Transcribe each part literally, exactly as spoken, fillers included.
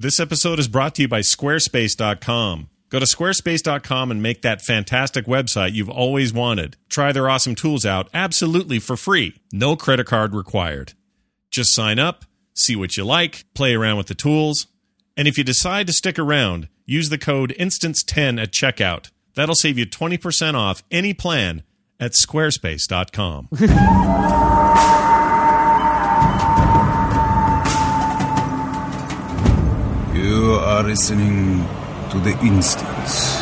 This episode is brought to you by Squarespace dot com. Go to Squarespace dot com and make that fantastic website you've always wanted. Try their awesome tools out absolutely for free. No credit card required. Just sign up, see what you like, play around with the tools, and if you decide to stick around, use the code instance ten at checkout. That'll save you twenty percent off any plan at Squarespace dot com. You are listening to The Instance.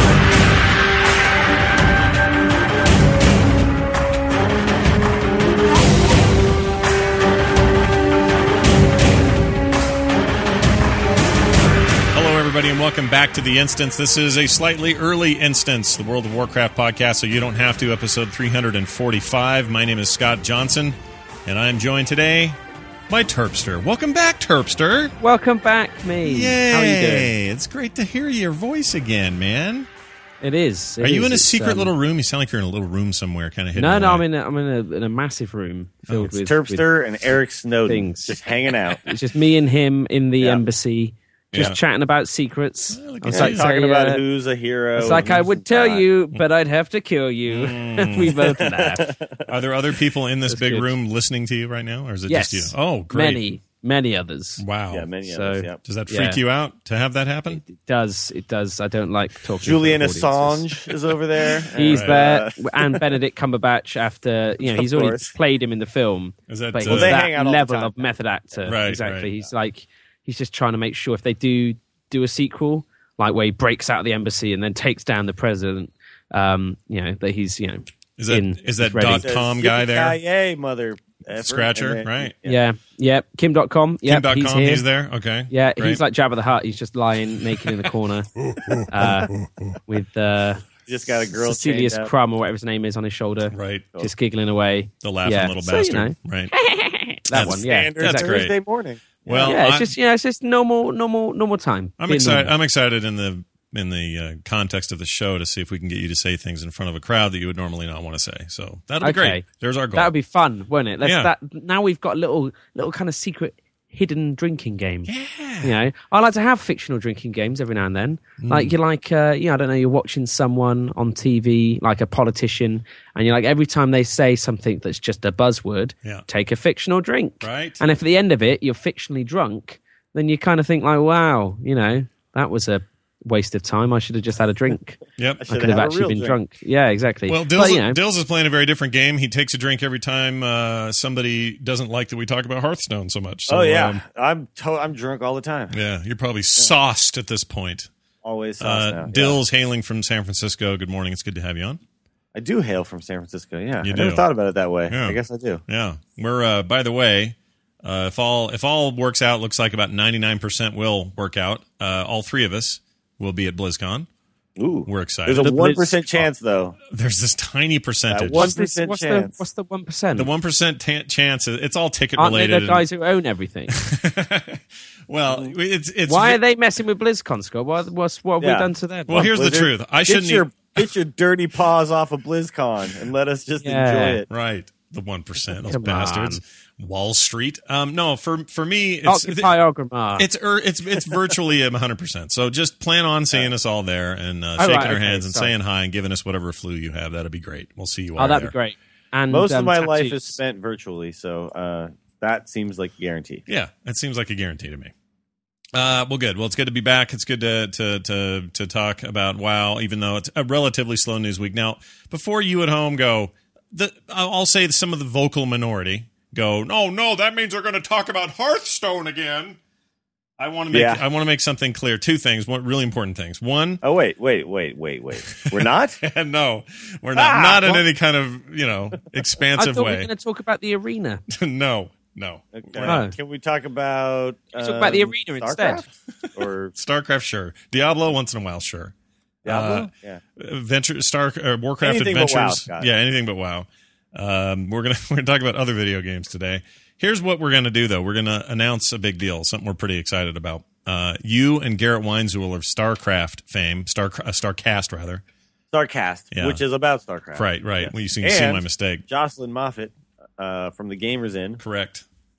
Hello, everybody, and welcome back to The Instance. This is a slightly early instance, the World of Warcraft podcast, so you don't have to, episode three forty-five. My name is Scott Johnson, and I'm joined today by Terpster. Welcome back, Terpster. Welcome back, me. Yay. How are you doing? It's great to hear your voice again, man. It is. It are you is. in a It's, secret um, little room? You sound like you're in a little room somewhere, kind of hidden No, no, away. I'm in a, I'm in a, in a massive room filled It's with Terpster and Eric Snowden things. just hanging out. With, it's just me and him in the Yeah. embassy, just Yeah. chatting about secrets. Yeah, look I was at like, you. talking say, about uh, who's a hero. It's like and I who's would tell not. you, but I'd have to kill you. Mm. We both laugh. Are there other people in this That's big good. room listening to you right now, or is it Yes. just you? Oh, great. Many, many others. Wow. Yeah, many So- of us. Yep. Does that freak Yeah. you out to have that happen? It does. It does. I don't like talking. Julian in front of audiences. Assange is over there. He's and, there, uh, and Benedict Cumberbatch. After you know, Of he's already course. played him in the film. Is that, But uh, he's Well, they that hang out all the level time. of method actor. Right, exactly. right. He's like he's just trying to make sure if they do do a sequel, like where he breaks out of the embassy and then takes down the president, um, you know, that he's you know is that in, is that ready. dot says, com guy there? Yippee-ki-yay, mother effer. Scratcher, And then- right? yeah, yeah, Kim dot com, yeah, Kim dot he's com, here. he's there. Okay. Yeah, Great. he's like Jabba the Hutt. He's just lying naked in the corner uh, with uh, Just got a girl Cecilius chained up. Crumb or whatever his name is on his shoulder, right. just giggling away. The laughing Yeah. little So, you bastard. know. Right. That That's one, yeah, Standard That's great. Thursday morning. Well, yeah, it's I- just yeah, it's just normal, normal, normal time. I'm Being excited. normal. I'm excited in the in the uh, context of the show to see if we can get you to say things in front of a crowd that you would normally not want to say. So that'll be Okay. great. There's our goal. That would be fun, wouldn't it? Let's, Yeah. that, now we've got a little, little kind of secret hidden drinking game. yeah. You know, I like to have fictional drinking games every now and then. Mm. Like you're like, uh, you know, I don't know, you're watching someone on T V, like a politician, and you're like, every time they say something that's just a buzzword, Yeah. take a fictional drink. Right. And if at the end of it you're fictionally drunk, then you kind of think like, wow, you know, that was a waste of time. I should have just had a drink. Yep. I I should could have had a actually real been drink. drunk. Yeah, exactly. Well, Dills, but, you know, Dills is playing a very different game. He takes a drink every time uh, somebody doesn't like that we talk about Hearthstone so much. So, Oh yeah, um, I'm to- I'm drunk all the time. yeah, you're probably sauced at this point. Always sauce Uh, now. Yeah. Dills hailing from San Francisco. Good morning. It's good to have you on. I do hail from San Francisco. Yeah, You I never do. thought about it that way. Yeah. I guess I do. Yeah, we're. Uh, by the way, uh, if all if all works out, looks like about ninety-nine percent will work out. Uh, all three of us will be at BlizzCon. Ooh, We're excited. there's a The one Blizz- percent chance though. There's this tiny percentage. That one what's, this, percent what's the chance. what's the one percent? The one percent ta- chance. It's all ticket Aren't they related. the guys who own everything? and- well, it's it's. Why are they messing with BlizzCon, Scott? What, what's, what have Yeah. we done to them? Well, here's the Blizzard, truth. I Get shouldn't. your e- get your dirty paws off of BlizzCon and let us just Yeah. enjoy it. Right, the one percent. Those Come bastards. Wall Street. Um, no, for for me, it's Occupy Orgrimmar. it's er, it's it's virtually a hundred percent. So just plan on seeing us all there and uh, Oh, shaking right, our okay, hands and sorry. saying hi and giving us whatever flu you have. That'd be great. We'll see you all Oh, that'd there. be great. And Most of um, my life tattoos. is spent virtually, so uh, that seems like a guarantee. Yeah, that seems like a guarantee to me. Uh, well, good. Well, it's good to be back. It's good to to to to talk about WoW, even though it's a relatively slow news week. Now, before you at home go, the I'll say that some of the vocal minority go, no, no, that means they're going to talk about Hearthstone again. I want to make Yeah. I want to make something clear. Two things, one really important things. One, Oh wait, wait, wait, wait, wait. We're not. no, we're not Ah, not in what? any kind of you know I expansive thought we were way. going to talk about the arena. no, no. Okay. No. Can we talk about Can we talk about the um, arena instead? StarCraft? Or StarCraft, sure. Diablo, once in a while, sure. Diablo? Uh, yeah. Venture Star uh, Warcraft Anything but Adventures. WoW, Scott. Yeah, anything but WoW. Um, we're gonna we're gonna talk about other video games today. Here's what we're gonna do though. We're gonna announce a big deal, something we're pretty excited about. Uh, you and Garrett Weinzul of StarCraft fame, Star uh, StarCast rather. StarCast, Yeah. which is about StarCraft. Right, right. Yeah. Well, you see, you see And my mistake. Jocelyn Moffat uh, from the Gamers Inn. Correct.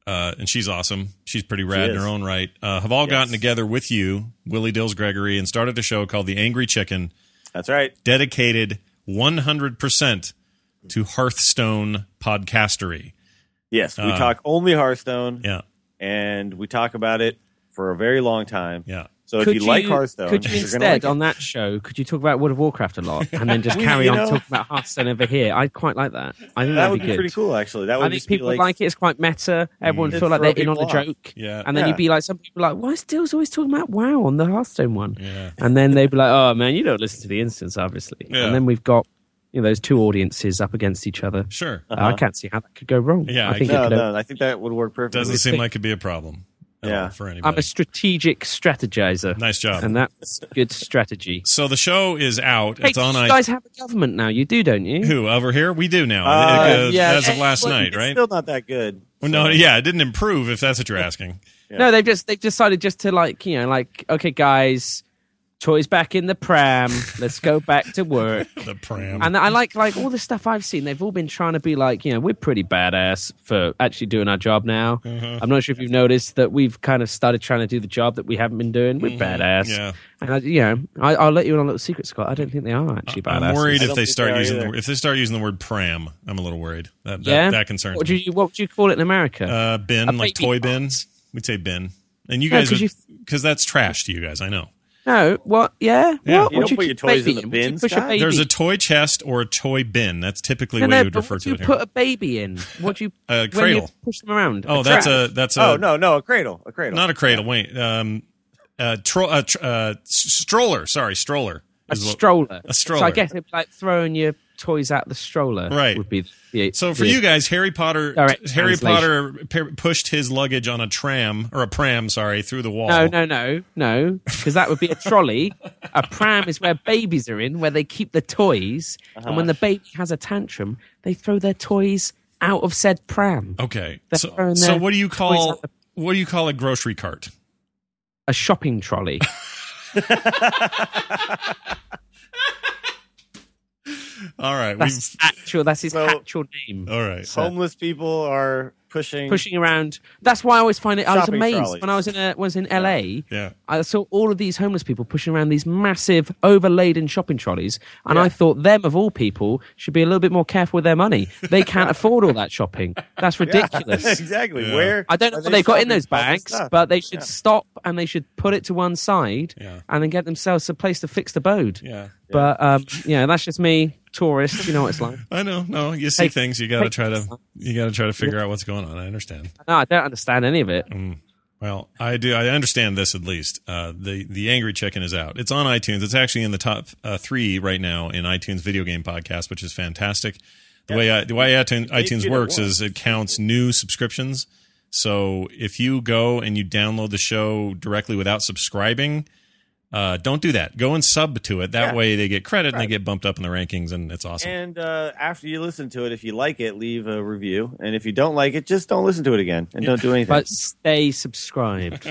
uh, and she's awesome. She's pretty rad in is. her own right. Uh, have all Yes. gotten together with you, Willie Dills Gregory, and started a show called The Angry Chicken, That's right. dedicated one hundred percent to Hearthstone podcastery. Yes, we Uh, talk only Hearthstone, Yeah, and we talk about it for a very long time. yeah. So if Could you, like Hearthstone, could you you're instead gonna like it. on that show? Could you talk about World of Warcraft a lot, and then just We- carry you on know- talking about Hearthstone over here? I'd quite like that. I think That that'd would be be good. pretty cool, actually. That would I think just be people would like, like it. It's quite meta. Everyone It'd feel like throw they're in on the people off. joke. Yeah. And then Yeah. you'd be like, some people are like, why is Dill's always talking about WoW on the Hearthstone one? Yeah. And then they'd be like, oh man, you don't listen to the instance, obviously. Yeah. And then we've got you know those two audiences up against each other. Sure. Uh, I can't see how that could go wrong. Yeah, I think I it no, could. no, I think that would work perfectly. Doesn't seem like it'd be a problem. at Yeah. all for anybody. I'm a strategic strategizer. Nice job. And that's good strategy. So the show is out. Hey, It's on. you I- guys have a government now. You do, don't you? Who over here? We do now. Uh, Uh, yeah. as of last Well, night, it's right? still not that good. Well, no, so- yeah, it didn't improve. If that's what you're asking. Yeah. No, they've just they've decided just to like you know like okay guys, toys back in the pram. Let's go back to work. The pram. And I like like all the stuff I've seen. They've all been trying to be like, you know, we're pretty badass for actually doing our job now. Uh-huh. I'm not sure if you've noticed that we've kind of started trying to do the job that we haven't been doing. We're badass. Yeah. And I, you know, I, I'll let you in on a little secret, Scott. I don't think they are actually badass. I'm worried I if don't they think start they are using the, either. if they start using the word pram. I'm a little worried. That that, Yeah, that concerns What me. would you what would you call it in America? Uh, bin, A like baby toy cart. bin. We'd say bin. And you No, guys, 'cause you- because that's trash to you guys. I know. no, what? Yeah, Yeah. What? You Would don't put keep your toys baby in the Would bin, you push a Scott? baby? There's a toy chest or a toy bin. That's typically no, what no, you would but refer what to do you it here. put a baby in? What do you A when cradle. you push them around? Oh, A that's trash? a that's a Oh no, no, a cradle, a cradle. not a cradle. Wait, um, a, tro- a tr- uh, s- stroller. Sorry, stroller. a is what- stroller. a stroller. So I guess it'd be like throwing your toys out the stroller. Right. Would be the, So for the- you guys, Harry Potter, Direct Harry translation. Potter p- pushed his luggage on a tram or a pram, sorry, through the wall. No, no, no, no, because that would be a trolley. A pram is where babies are in, where they keep the toys, and Uh-huh. when the baby has a tantrum, they throw their toys out of said pram. Okay. They're So, throwing so their what do you toys call out the- what do you call a grocery cart? A shopping trolley. All right, That's we've actual. That's his So- actual name. all right. Homeless people are pushing. Pushing around. That's why I always find it. I was Shopping amazed trolleys. when I was in a, was in L A. Yeah. I saw all of these homeless people pushing around these massive, overladen shopping trolleys, and Yeah. I thought them of all people should be a little bit more careful with their money. They can't afford all that shopping. That's Yeah, ridiculous. exactly. Yeah. Where I don't know are what they they've got in shopping those all this bags, stuff? but they should Yeah. stop and they should put it to one side Yeah. and then get themselves a place to fix the boat. Yeah. But um, yeah, that's just me, tourist. You know what it's like. I know. No, you see Hey, things. You got to hey, try to. You got to try to figure out what's going on. I understand. No, I don't understand any of it. Well, I do. I understand this at least. Uh, the the Angry Chicken is out. It's on iTunes. It's actually in the top uh, three right now in iTunes video game podcast, which is fantastic. The way I, the way iTunes, iTunes get it works once. is it counts new subscriptions. So if you go and you download the show directly without subscribing, uh, don't do that. Go and sub to it. That Yeah. way they get credit and they get bumped up in the rankings, and it's awesome. And uh, after you listen to it, if you like it, leave a review. And if you don't like it, just don't listen to it again and don't do anything. But stay subscribed.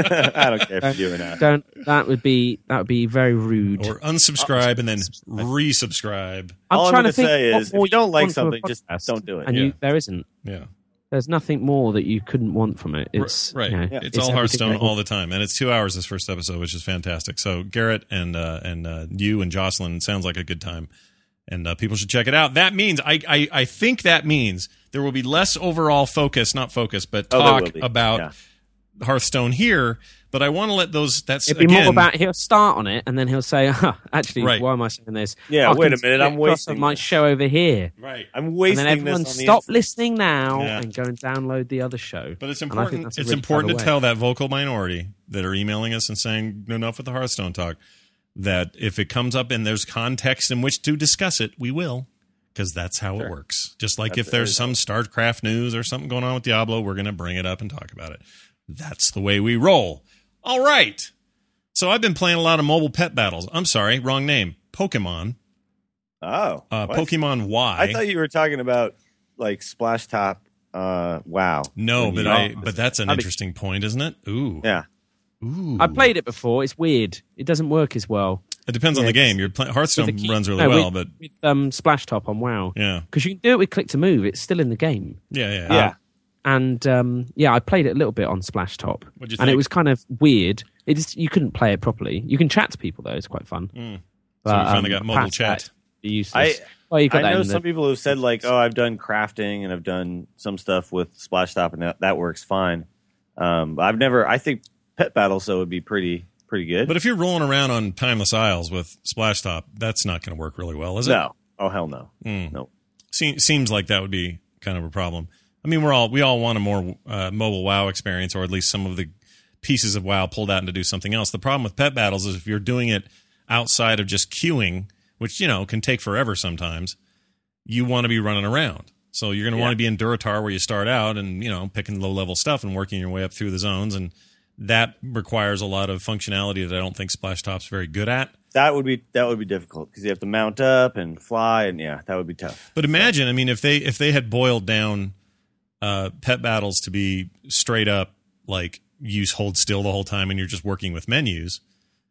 I don't care if you do or not. Don't. That would be that would be very rude. or unsubscribe and then resubscribe. I'm All I'm trying gonna to think say what is, if more you don't like want from a something, just podcast, don't do it. And Yeah. you, there isn't. Yeah. There's nothing more that you couldn't want from it. It's right. you know, It's, it's all everything Hearthstone that- all the time, and it's two hours this first episode, which is fantastic. So Garrett and uh, and uh, you and Jocelyn, it sounds like a good time, and uh, people should check it out. That means I, I I think that means there will be less overall focus, not focus, but Oh, there will talk be. about Yeah. Hearthstone here. But I want to let those. That's It'd be again. more about he'll start on it and then he'll say, huh, "Actually, Right. why am I saying this? Yeah, I wait can a minute, get I'm across wasting on my this." show over here." right. I'm And wasting then everyone this on the stop instant. listening now Yeah. and go and download the other show. But it's And I think important. that's a It's really important to clever way. tell that vocal minority that are emailing us and saying enough with the Hearthstone talk. That if it comes up and there's context in which to discuss it, we will, because that's how it works. Just like That's if there's it. some StarCraft news or something going on with Diablo, we're going to bring it up and talk about it. That's the way we roll. All right. So I've been playing a lot of mobile pet battles. I'm sorry, wrong name. Pokemon. Oh, Uh, what? Pokemon Y. I thought you were talking about like Splash Top. Uh, wow. no, When but you- I. But that's an I mean- interesting point, isn't it? Ooh. Yeah. Ooh. I played it before. It's weird. It doesn't work as well. It depends on the Yeah, game. Your play- Hearthstone With the key- runs really no, well, with, but with um, Splash Top on WoW, yeah, because you can do it with click to move. It's still in the game. yeah, yeah. Yeah. and um, yeah, I played it a little bit on Splash Top, What'd you and think? it was kind of weird. It just, you couldn't play it properly. You can chat to people though; it's quite fun. Mm. But, So you finally um, got mobile past chat. that, useless. I well, you got I that know in the- some people who said like, oh, I've done crafting and I've done some stuff with Splash Top, and that, that works fine. Um, but I've never. I think Pet Battles though would be pretty pretty good. But if you're rolling around on Timeless Isles with Splash Top, that's not going to work really well, is it? no, oh hell no, Mm. no. Se- seems like that would be kind of a problem. I mean, we're all we all want a more uh, mobile WoW experience, or at least some of the pieces of WoW pulled out and to do something else. The problem with Pet Battles is if you're doing it outside of just queuing, which, you know, can take forever sometimes, you want to be running around. So you're going to Yeah. want to be in Duratar where you start out and, you know, picking low-level stuff and working your way up through the zones. And that requires a lot of functionality that I don't think Splash Top's very good at. That would be that would be difficult because you have to mount up and fly, and yeah, that would be tough. But imagine, I mean, if they if they had boiled down uh, Pet Battles to be straight up like you hold still the whole time and you're just working with menus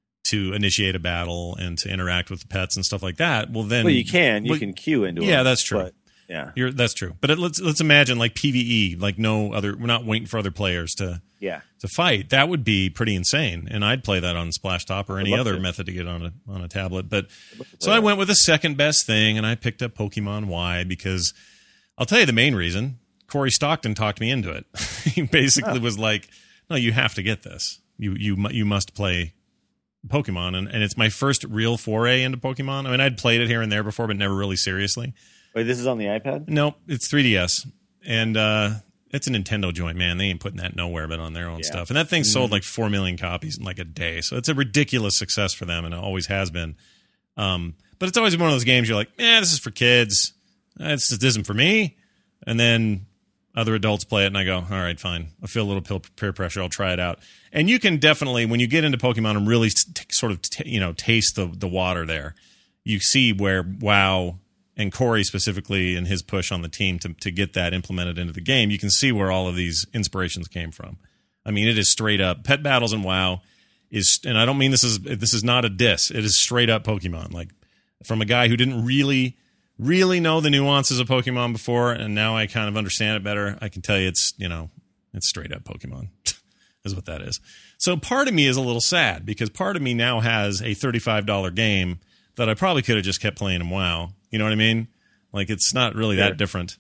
to initiate a battle and to interact with the pets and stuff like that, well then Well, you can you well, can queue into yeah, them, that's true. but, yeah, You're, that's true. But it, let's let's imagine like P V E, like no other. We're not waiting for other players to yeah. to fight. That would be pretty insane, and I'd play that on Splash Top or any love other to. method to get on a on a tablet. But love to so play I that. went with the second best thing, and I picked up Pokemon Y because I'll tell you the main reason. Corey Stockton talked me into it. He basically was like, "No, you have to get this. You you mu- you must play Pokemon," and and it's my first real foray into Pokemon. I mean, I'd played it here and there before, but never really seriously. Wait, this is on the iPad. Nope, it's three D S, and uh, it's a Nintendo joint, man. They ain't putting that nowhere but on their own Yeah. stuff. And that thing sold like four million copies in like a day, so it's a ridiculous success for them, and it always has been. Um, but it's always one of those games you're like, eh, this is for kids. This this isn't for me. And then other adults play it, and I go, all right, fine. I feel a little peer- peer pressure. I'll try it out. And you can definitely, when you get into Pokemon and really t- sort of t- you know taste the the water there, you see where WoW and Corey specifically and his push on the team to, to get that implemented into the game, you can see where all of these inspirations came from. I mean, it is straight up Pet Battles and WoW is, and I don't mean this is this is not a diss. It is straight up Pokemon. Like from a guy who didn't really, really know the nuances of Pokemon before, and now I kind of understand it better. I can tell you, it's you know, it's straight up Pokemon. Is what that is. So part of me is a little sad because part of me now has a thirty-five dollars game that I probably could have just kept playing in WoW. You know what I mean? Like, it's not really Sure. that different.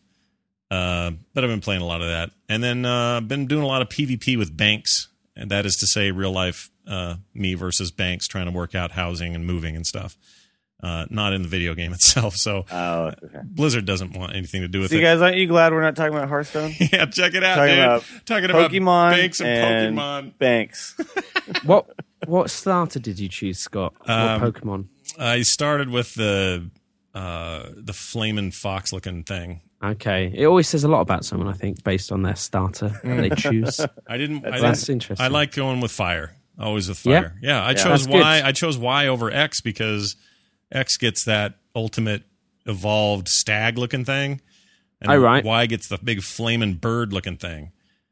Uh, but I've been playing a lot of that. And then uh, I've been doing a lot of PvP with banks. And that is to say real life uh, me versus banks trying to work out housing and moving and stuff. Uh, not in the video game itself. So Oh, okay. Blizzard doesn't want anything to do with So you it. guys, aren't you glad we're not talking about Hearthstone? Yeah, check it out, Talking dude. about Talking about Pokemon banks and, and Pokemon. Banks. what what starter did you choose, Scott? Um, what Pokemon? I started with the uh, the flaming fox looking thing. Okay, it always says a lot about someone, I think, based on their starter that they choose. I didn't. I That's didn't interesting. I like going with fire. Always with Yeah? fire. Yeah, I Yeah. chose That's good. Y. I chose Y over X because X gets that ultimate evolved stag looking thing, and Oh, right. Y gets the big flaming bird looking thing.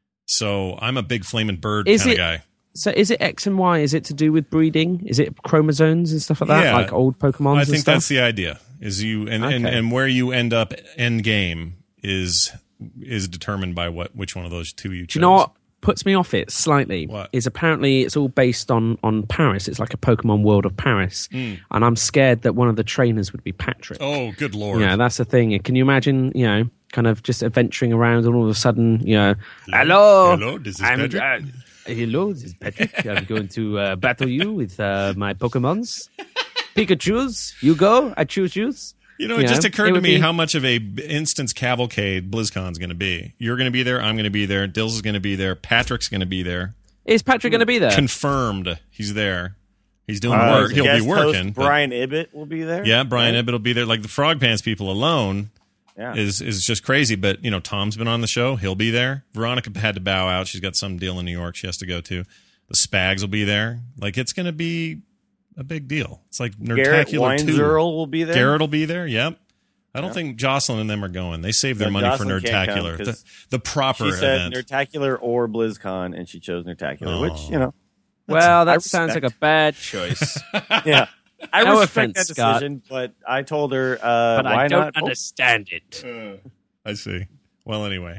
So I'm a big flaming bird Is kind of it- guy. So is it X and Y? Is it to do with breeding? Is it chromosomes and stuff like that? Yeah. Like old Pokemon I and think stuff? that's the idea. Is you and, and, Okay. and where you end up end game is is determined by what which one of those two you choose. Do you know what puts me off it slightly? What? Is apparently it's all based on, on Paris. It's like a Pokemon World of Paris. And I'm scared that one of the trainers would be Patrick. Oh, good lord! You know, that's the thing. Can you imagine, you know, kind of just adventuring around and all of a sudden, you know, hello, Hello, this is I'm, Patrick. uh, hello, this is Patrick. I'm going to uh, battle you with uh, my Pokemons. Pikachu's, you go, I choose yours. You know, You it just know, occurred it to would me be- how much of a b- instance cavalcade BlizzCon's going to be. You're going to be there. I'm going to be there. Dills is going to be there. Patrick's going to be there. Is Patrick going to be there? Confirmed. He's there. He's doing Uh, work. He'll guest be host working. but- Brian Ibbett will be there. yeah, Brian Right? Ibbett will be there. Like the Frog Pants people alone Yeah. is is just crazy. But you know, Tom's been on the show. He'll be there. Veronica had to bow out. She's got some deal in New York she has to go to. The Spags will be there. Like it's going to be a big deal. It's like Garrett Nerdtacular two. Weinzierl will be there. Garrett will be there. Yep. I don't think Jocelyn and them are going. They saved their No, money Jocelyn for can't come Nerdtacular, the, 'cause the proper She said event. Nerdtacular or BlizzCon, and she chose Nerdtacular, Oh. which you know, well, that I sounds like respect. a bad choice. yeah. I No respect offense, that Scott. decision, but I told her, uh, but why I don't not? understand it. I see. Well, anyway,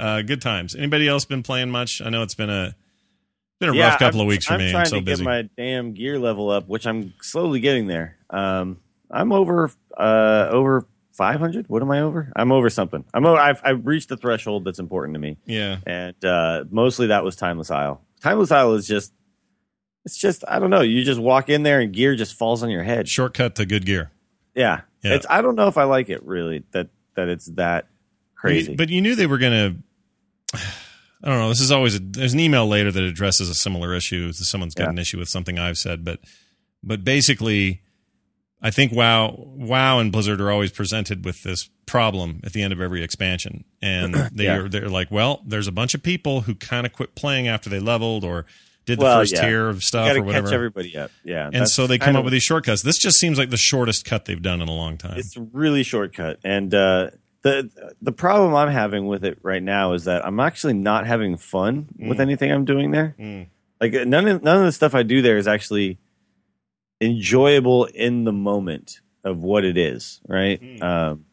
uh, good times. Anybody else been playing much? I know it's been a been a Yeah, rough couple I'm, of weeks for I'm me. trying I'm so to busy. get my damn gear level up, which I'm slowly getting there. Um, I'm over uh, over five hundred. What am I over? I'm over something. I'm over, I've I've reached the threshold that's important to me. Yeah. And uh, mostly that was Timeless Isle. Timeless Isle is just, it's just, I don't know. You just walk in there and gear just falls on your head. Shortcut to good gear. Yeah. Yeah. It's, I don't know if I like it really, that, that it's that crazy. But you knew they were going to. I don't know. This is always a, there's an email later that addresses a similar issue. Someone's got Yeah. an issue with something I've said, but but basically, I think WoW WoW and Blizzard are always presented with this problem at the end of every expansion, and they Yeah. are they're like, well, there's a bunch of people who kind of quit playing after they leveled or did the Well, first yeah. tier of You stuff got or to whatever, catch everybody up. Yeah. and that's so they come kind up of- with these shortcuts. This just seems like the shortest cut they've done in a long time. It's really shortcut, and uh, the the problem I'm having with it right now is that I'm actually not having fun with Mm. anything I'm doing there. Mm. Like none of none of the stuff I do there is actually enjoyable in the moment of what it is. Right? Mm. Um,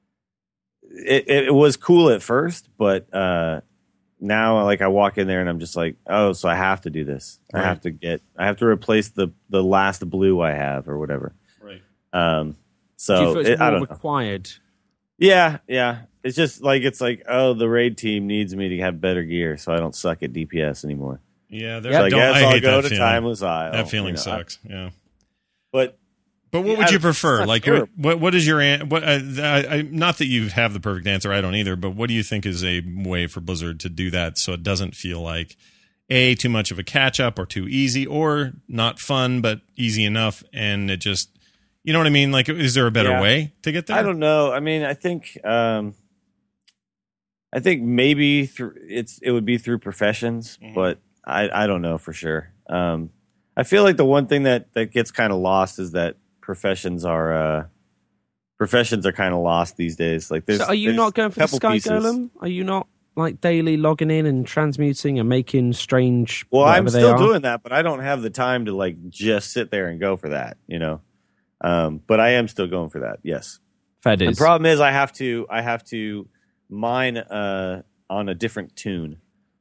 it it was cool at first, but uh, now like I walk in there and I'm just like, oh, so I have to do this. Right. I have to get. I have to replace the the last blue I have or whatever. Right. Um, so Do you feel it's it- I more don't know. required? Yeah, yeah. It's just like it's like, oh, the raid team needs me to have better gear, so I don't suck at D P S anymore. Yeah. There's, So I don't- guess I I'll hate go that to feeling. Timeless Isle. That feeling you know. sucks. Yeah. But But what Yeah, would you it's prefer? not Like, sure. your, what what is your an- what? Uh, I, I, not that you have the perfect answer. I don't either. But what do you think is a way for Blizzard to do that so it doesn't feel like a too much of a catch up or too easy or not fun but easy enough, and it just you know what I mean? Like, is there a better Yeah. way to get there? I don't know. I mean, I think um, I think maybe through it's it would be through professions, Mhm. but I I don't know for sure. Um, I feel like the one thing that that gets kind of lost is that professions are uh, professions are kind of lost these days. Like, there's So are you there's not going for the couple Sky pieces. Golem? Are you not like daily logging in and transmuting and making strange? Well, I'm whatever they still are? doing that, but I don't have the time to like just sit there and go for that, you know. Um, but I am still going for that. Yes. Fair The dues. problem is I have to I have to mine uh, on a different tune.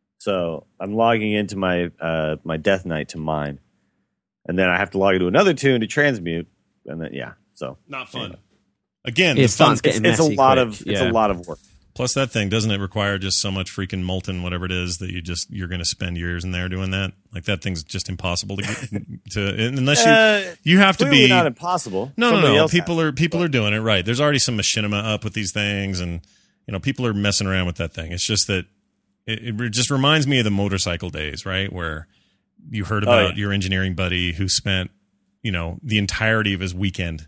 So I'm logging into my uh, my Death Knight to mine, and then I have to log into another tune to transmute, and then yeah. So Not fun. Again, It the fun, starts getting it's, it's a messy lot quick, of it's yeah. a lot of work. plus that thing doesn't it require just so much freaking molten whatever it is that you just you're going to spend years in there doing that? Like that thing's just impossible to get to unless you Uh, you have to Clearly be not impossible. No, Somebody no, no. else People has are it, people but- are doing it right. There's already some machinima up with these things, and you know people are messing around with that thing. It's just that it, it re- just reminds me of the motorcycle days, right? Where you heard Oh, about yeah. your engineering buddy who spent you know the entirety of his weekend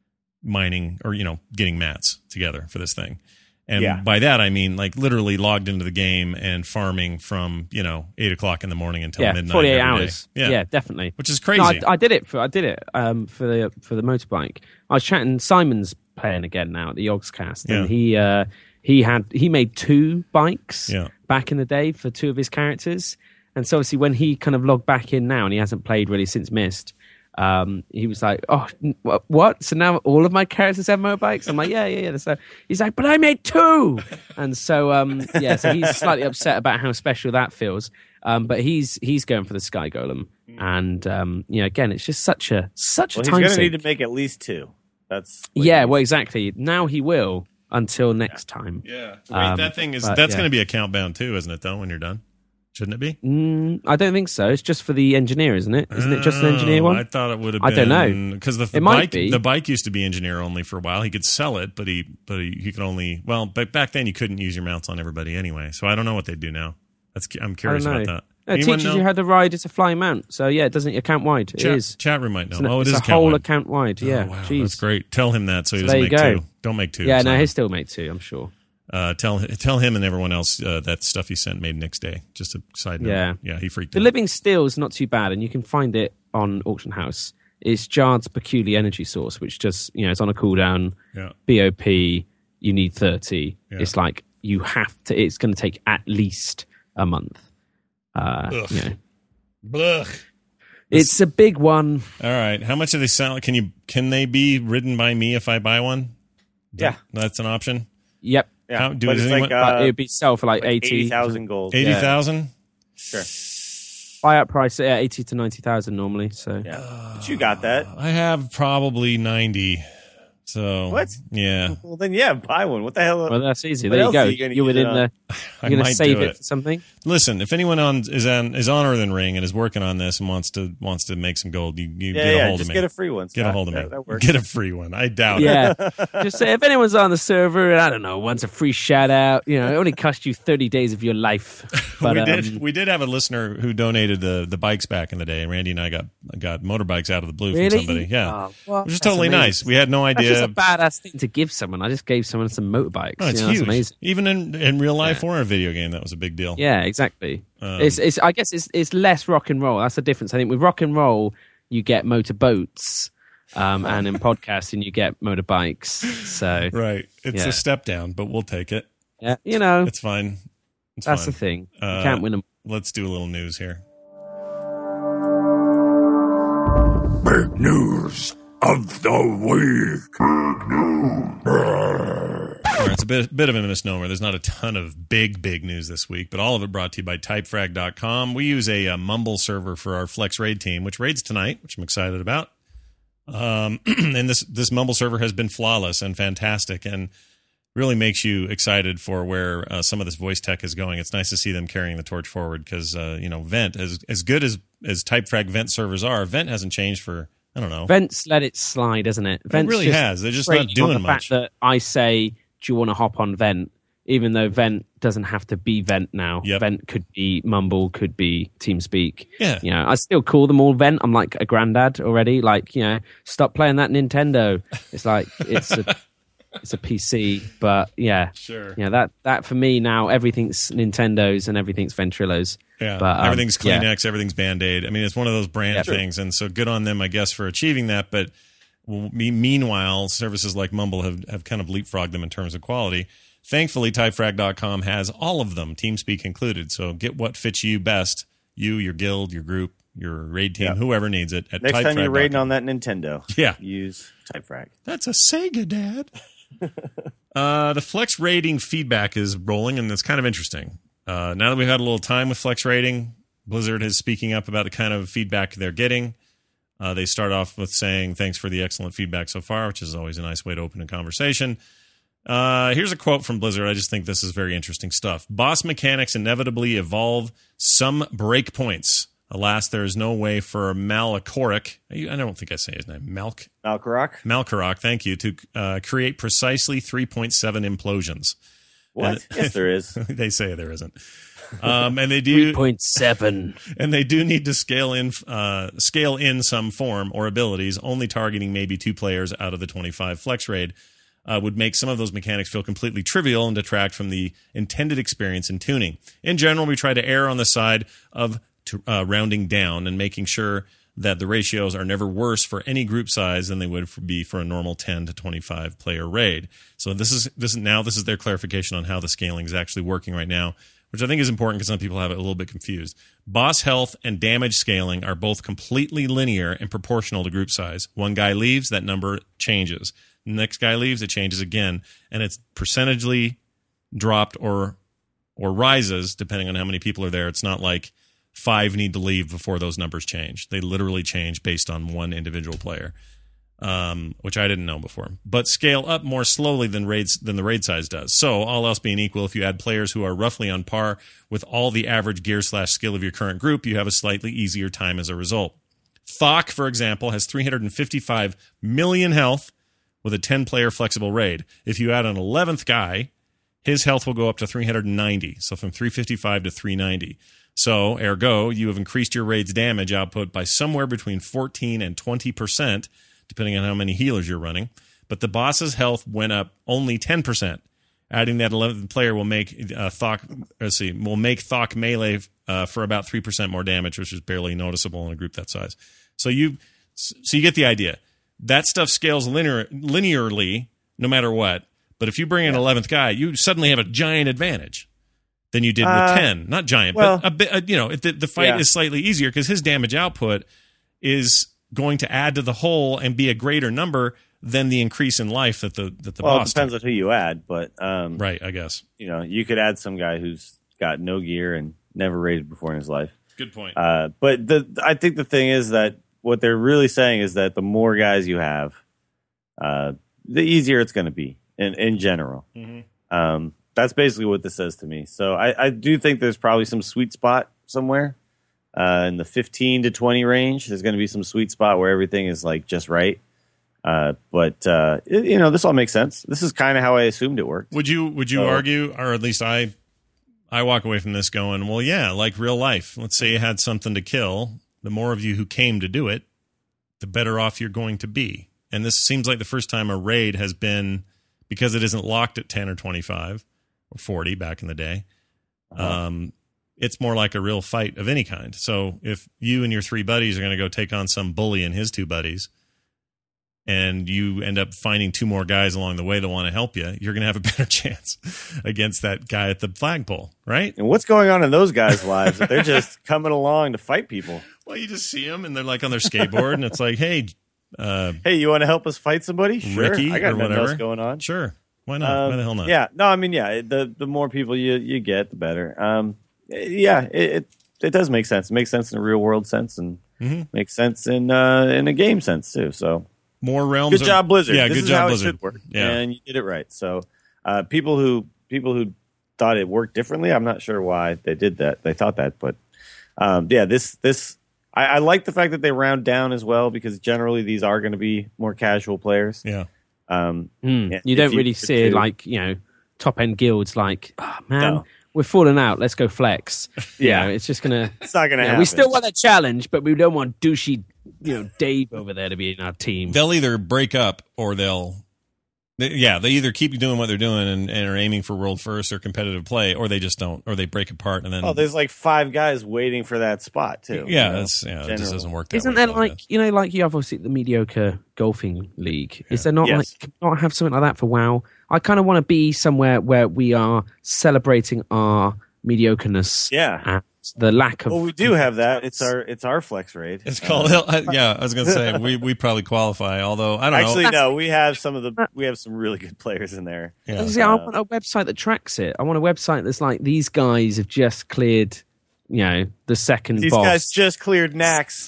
mining or you know getting mats together for this thing. And Yeah. by that I mean like literally logged into the game and farming from you know eight o'clock in the morning until yeah, midnight. forty-eight every day. hours. Yeah. Yeah, definitely. Which is crazy. No, I, I did it for I did it um, for the for the motorbike. I was chatting. Simon's playing again now at the Yogscast, and Yeah. he uh, he had he made two bikes Yeah. back in the day for two of his characters. And so obviously when he kind of logged back in now, and he hasn't played really since Mist, um, he was like, "Oh, n- wha- what? So now all of my characters have motorbikes?" I'm like, "Yeah, yeah, yeah." So he's like, "But I made two," and so um, yeah, so he's slightly upset about how special that feels. Um, but he's he's going for the Sky Golem, and um, you know, again, it's just such a such Well, a he's time going to sink. need to make at least two. That's what Yeah, he well, needs. exactly. Now he will until next time. Yeah. Wait, Um, that thing is but, that's yeah. going to be account bound too, isn't it? Though when you're done, shouldn't it be? Mm, I don't think so. It's just for the engineer, isn't it? Isn't it just an engineer Oh, one? I thought it would have I been. don't know. Because the, the It might bike, be. the bike used to be engineer only for a while. He could sell it, but he, but he, he could only. Well, but back then you couldn't use your mounts on everybody anyway. So I don't know what they do now. That's I'm I don't curious know. about that. No, it Anyone teaches know? you how to ride. It's a flying mount. So yeah, it doesn't account wide. It Chat, is. chat room might know. It's, an, oh, it it's is a account whole wide. account wide. Yeah. Oh, wow, Jeez. that's great. Tell him that so he So doesn't there make you go. two. Don't make two. Yeah, no, so. he'll still make two, I'm sure. Uh, tell tell him and everyone else uh, that stuff he sent made next day. Just a side note. Yeah. yeah, he freaked The out. Living Steel's not too bad, and you can find it on Auction House. It's Jard's Peculiar Energy Source, which just, you know, it's on a cooldown. Yeah, B O P, you need thirty. Yeah. It's like you have to, it's going to take at least a month. Uh, Ugh. you know. Blech. It's a big one. All right, how much do they sell? Can you can they be ridden by me if I buy one? Yeah. that's an option. Yep. Yeah, How- do- but does it's anyone- like uh, But it'd be sell for like, like eighty. eighty thousand gold. eighty Yeah. thousand? Sure. Buyout price, yeah, eighty to ninety thousand normally. So Yeah, but you got that. I have probably ninety. So What? Yeah, Well, then yeah, buy one. What the hell? well, that's easy. What There you else go. are you gonna You're use it within on? the. I You're going to might save do it. it. for something. Listen, if anyone on is on is on Earthen Ring and is working on this and wants to wants to make some gold, you, you yeah, get a yeah. hold Just of me. get a free one. Get a Scott. hold of me. That, that works. Get a free one. I doubt it. Yeah, just say if anyone's on the server, and I don't know, wants a free shout out. You know, it only cost you thirty days of your life. But we um, did. We did have a listener who donated the, the bikes back in the day. Randy and I got got motorbikes out of the blue Really? from somebody. Yeah, Oh, well, which is that's totally amazing. nice. We had no That's idea. just a badass thing to give someone. I just gave someone some motorbikes. Oh, it's you know, huge. That's amazing. Even in, in real life Yeah. or in a video game, that was a big deal. Yeah, exactly. Um, it's, it's. I guess it's it's less rock and roll. That's the difference. I think with rock and roll, you get motorboats, um, and in podcasting, you get motorbikes. So Right. It's Yeah. a step down, but we'll take it. yeah, you know, It's fine. It's that's fine. the thing. You Uh, can't win them. Let's do a little news here. Big news of the week. All right, it's a bit, bit of a misnomer. There's not a ton of big, big news this week, but all of it brought to you by typefrag dot com. We use a, uh Mumble server for our Flex Raid team, which raids tonight, which I'm excited about. Um, and this, this Mumble server has been flawless and fantastic and really makes you excited for where uh, some of this voice tech is going. It's nice to see them carrying the torch forward because, uh, you know, Vent, as, as good as, as typefrag Vent servers are, Vent hasn't changed for, I don't know. Vents let it slide, hasn't it? Vents really just has. They're just trading not doing on the much. Fact that I say, do you want to hop on Vent? Even though Vent doesn't have to be Vent now. Yep. Vent could be Mumble, could be TeamSpeak. Yeah. You know, I still call them all Vent. I'm like a granddad already. Like, you know, stop playing that Nintendo. It's like it's a it's a P C, but yeah. Sure. Yeah, that that for me now everything's Nintendo's and everything's Ventrilo's. Yeah, But, um, everything's yeah. Kleenex, everything's Band-Aid. I mean, it's one of those brand Yeah, sure. things, and so good on them, I guess, for achieving that. But well, me- meanwhile, services like Mumble have, have kind of leapfrogged them in terms of quality. Thankfully, typefrag dot com has all of them, TeamSpeak included. So get what fits you best, you, your guild, your group, your raid team, Yeah. whoever needs it. At Next time you're typefrag raiding dot com. on that Nintendo, Yeah. use typefrag. That's a Sega, Dad. uh, the Flex rating feedback is rolling, and it's kind of interesting. Uh, now that we've had a little time with Flex rating, Blizzard is speaking up about the kind of feedback they're getting. Uh, they start off with saying, thanks for the excellent feedback so far, which is always a nice way to open a conversation. Uh, here's a quote from Blizzard. I just think this is very interesting stuff. Boss mechanics inevitably evolve some breakpoints. Alas, there is no way for Malachoric, I don't think I say his name, Malk, Malkarok? Malkarok, thank you, to uh, create precisely three point seven implosions. What? And- Yes, there is. They say there isn't. Um, and they do three point seven. and they do need to scale in uh, scale in some form or abilities. Only targeting maybe two players out of the twenty-five Flex Raid uh, would make some of those mechanics feel completely trivial and detract from the intended experience in tuning. In general, we try to err on the side of to, uh, rounding down and making sure that the ratios are never worse for any group size than they would for, be for a normal ten to twenty-five player raid. So this is this is now this is their clarification on how the scaling is actually working right now, which I think is important because some people have it a little bit confused. Boss health and damage scaling are both completely linear and proportional to group size. One guy leaves, that number changes. The next guy leaves, it changes again, and it's percentagely dropped or or rises depending on how many people are there. It's not like five need to leave before those numbers change. They literally change based on one individual player, um, which I didn't know before. But scale up more slowly than raids than the raid size does. So, all else being equal, if you add players who are roughly on par with all the average gear slash skill of your current group, you have a slightly easier time as a result. Thok, for example, has three hundred fifty-five million health with a ten-player flexible raid. If you add an eleventh guy, his health will go up to three hundred ninety. So from three fifty-five to three ninety. So, ergo, you have increased your raid's damage output by somewhere between fourteen and twenty percent, depending on how many healers you're running. But the boss's health went up only ten percent. Adding that eleventh player will make uh, Thok, let's see, will make Thok melee uh, for about three percent more damage, which is barely noticeable in a group that size. So you, so you get the idea. That stuff scales linear, linearly, no matter what. But if you bring in an eleventh guy, you suddenly have a giant advantage than you did Uh, with ten. Not giant, well, but a bit. Uh, you know, the, the fight yeah. is slightly easier because his damage output is going to add to the whole and be a greater number than the increase in life that the that the well, boss it depends took. on who you add, but um, Right, I guess. you know, you could add some guy who's got no gear and never raided before in his life. Good point. Uh, but the I think the thing is that what they're really saying is that the more guys you have, uh, the easier it's going to be in in general. Mhm. Um, that's basically what this says to me. So I, I do think there's probably some sweet spot somewhere uh, in the fifteen to twenty range. There's going to be some sweet spot where everything is like just right. Uh, but uh, it, you know, this all makes sense. This is kind of how I assumed it worked. Would you would you So- argue, or at least I I walk away from this going, well, yeah, like real life. Let's say you had something to kill. The more of you who came to do it, the better off you're going to be. And this seems like the first time a raid has been, because it isn't locked at ten or twenty-five or forty back in the day. Uh-huh. Um, it's more like a real fight of any kind. So if you and your three buddies are going to go take on some bully and his two buddies, and you end up finding two more guys along the way that want to help you, you're going to have a better chance against that guy at the flagpole, right? And what's going on in those guys' lives? That they're just coming along to fight people. Well, you just see them, and they're like on their skateboard, and it's like, hey, uh, Hey, you want to help us fight somebody? Sure, Ricky I got or nothing whatever. else going on. Sure. Why not? Um, Why the hell not? Yeah, no, I mean, yeah, the the more people you, you get, the better. Um, yeah, it, it it does make sense. It makes sense in a real world sense, and Mhm. makes sense in uh, in a game sense too. So More realms. good of- job, Blizzard. Yeah, this good is job, how Blizzard. it should work, Yeah. and you did it right. So uh, people who people who thought it worked differently, I'm not sure why they did that. They thought that, but um, yeah, this this. I, I like the fact that they round down as well, because generally these are going to be more casual players. Yeah. Um, Mm. Yeah, You if don't you really could see do- like, you know, top end guilds like, oh man, No. we're falling out. Let's go flex. Yeah. You know, it's just gonna. it's not going to Yeah, happen. we still want a challenge, but we don't want douchey, you know, Dave over there to be in our team. They'll either break up or they'll, they, yeah, they either keep doing what they're doing and, and are aiming for world first or competitive play, or they just don't, or they break apart and then. Oh, there's like five guys waiting for that spot too. yeah, you know, that's yeah, it just generally. doesn't work that Isn't way. there well, like, you know, like you have obviously the mediocre golfing league? Is there not Yes. like, can we not have something like that for WoW? I kind of want to be somewhere where we are celebrating our mediocreness Yeah. and the lack of. Well, we do have that. It's our it's our flex raid. It's called. yeah, I was gonna say we we probably qualify. Although I don't Actually, know. no. We have some of the we have some really good players in there. Yeah. See, I want a website that tracks it. I want a website that's like, these guys have just cleared, you know, the second These boss. guys just cleared Nax.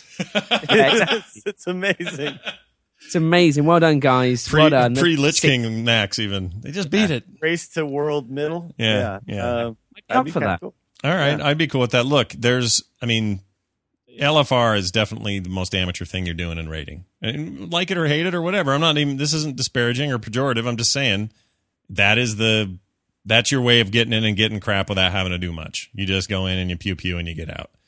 it's, it's amazing. It's amazing. Well done, guys. Pre well done. pre Lich King Max even they just beat it. Race to world middle. Yeah, yeah. Uh, I'd be that'd up be for kinda that. cool. All right, I'd be cool with that. Look, there's, I mean, L F R is definitely the most amateur thing you're doing in raiding. And like it or hate it or whatever. I'm not even. This isn't disparaging or pejorative. I'm just saying that is the that's your way of getting in and getting crap without having to do much. You just go in and you pew pew and you get out.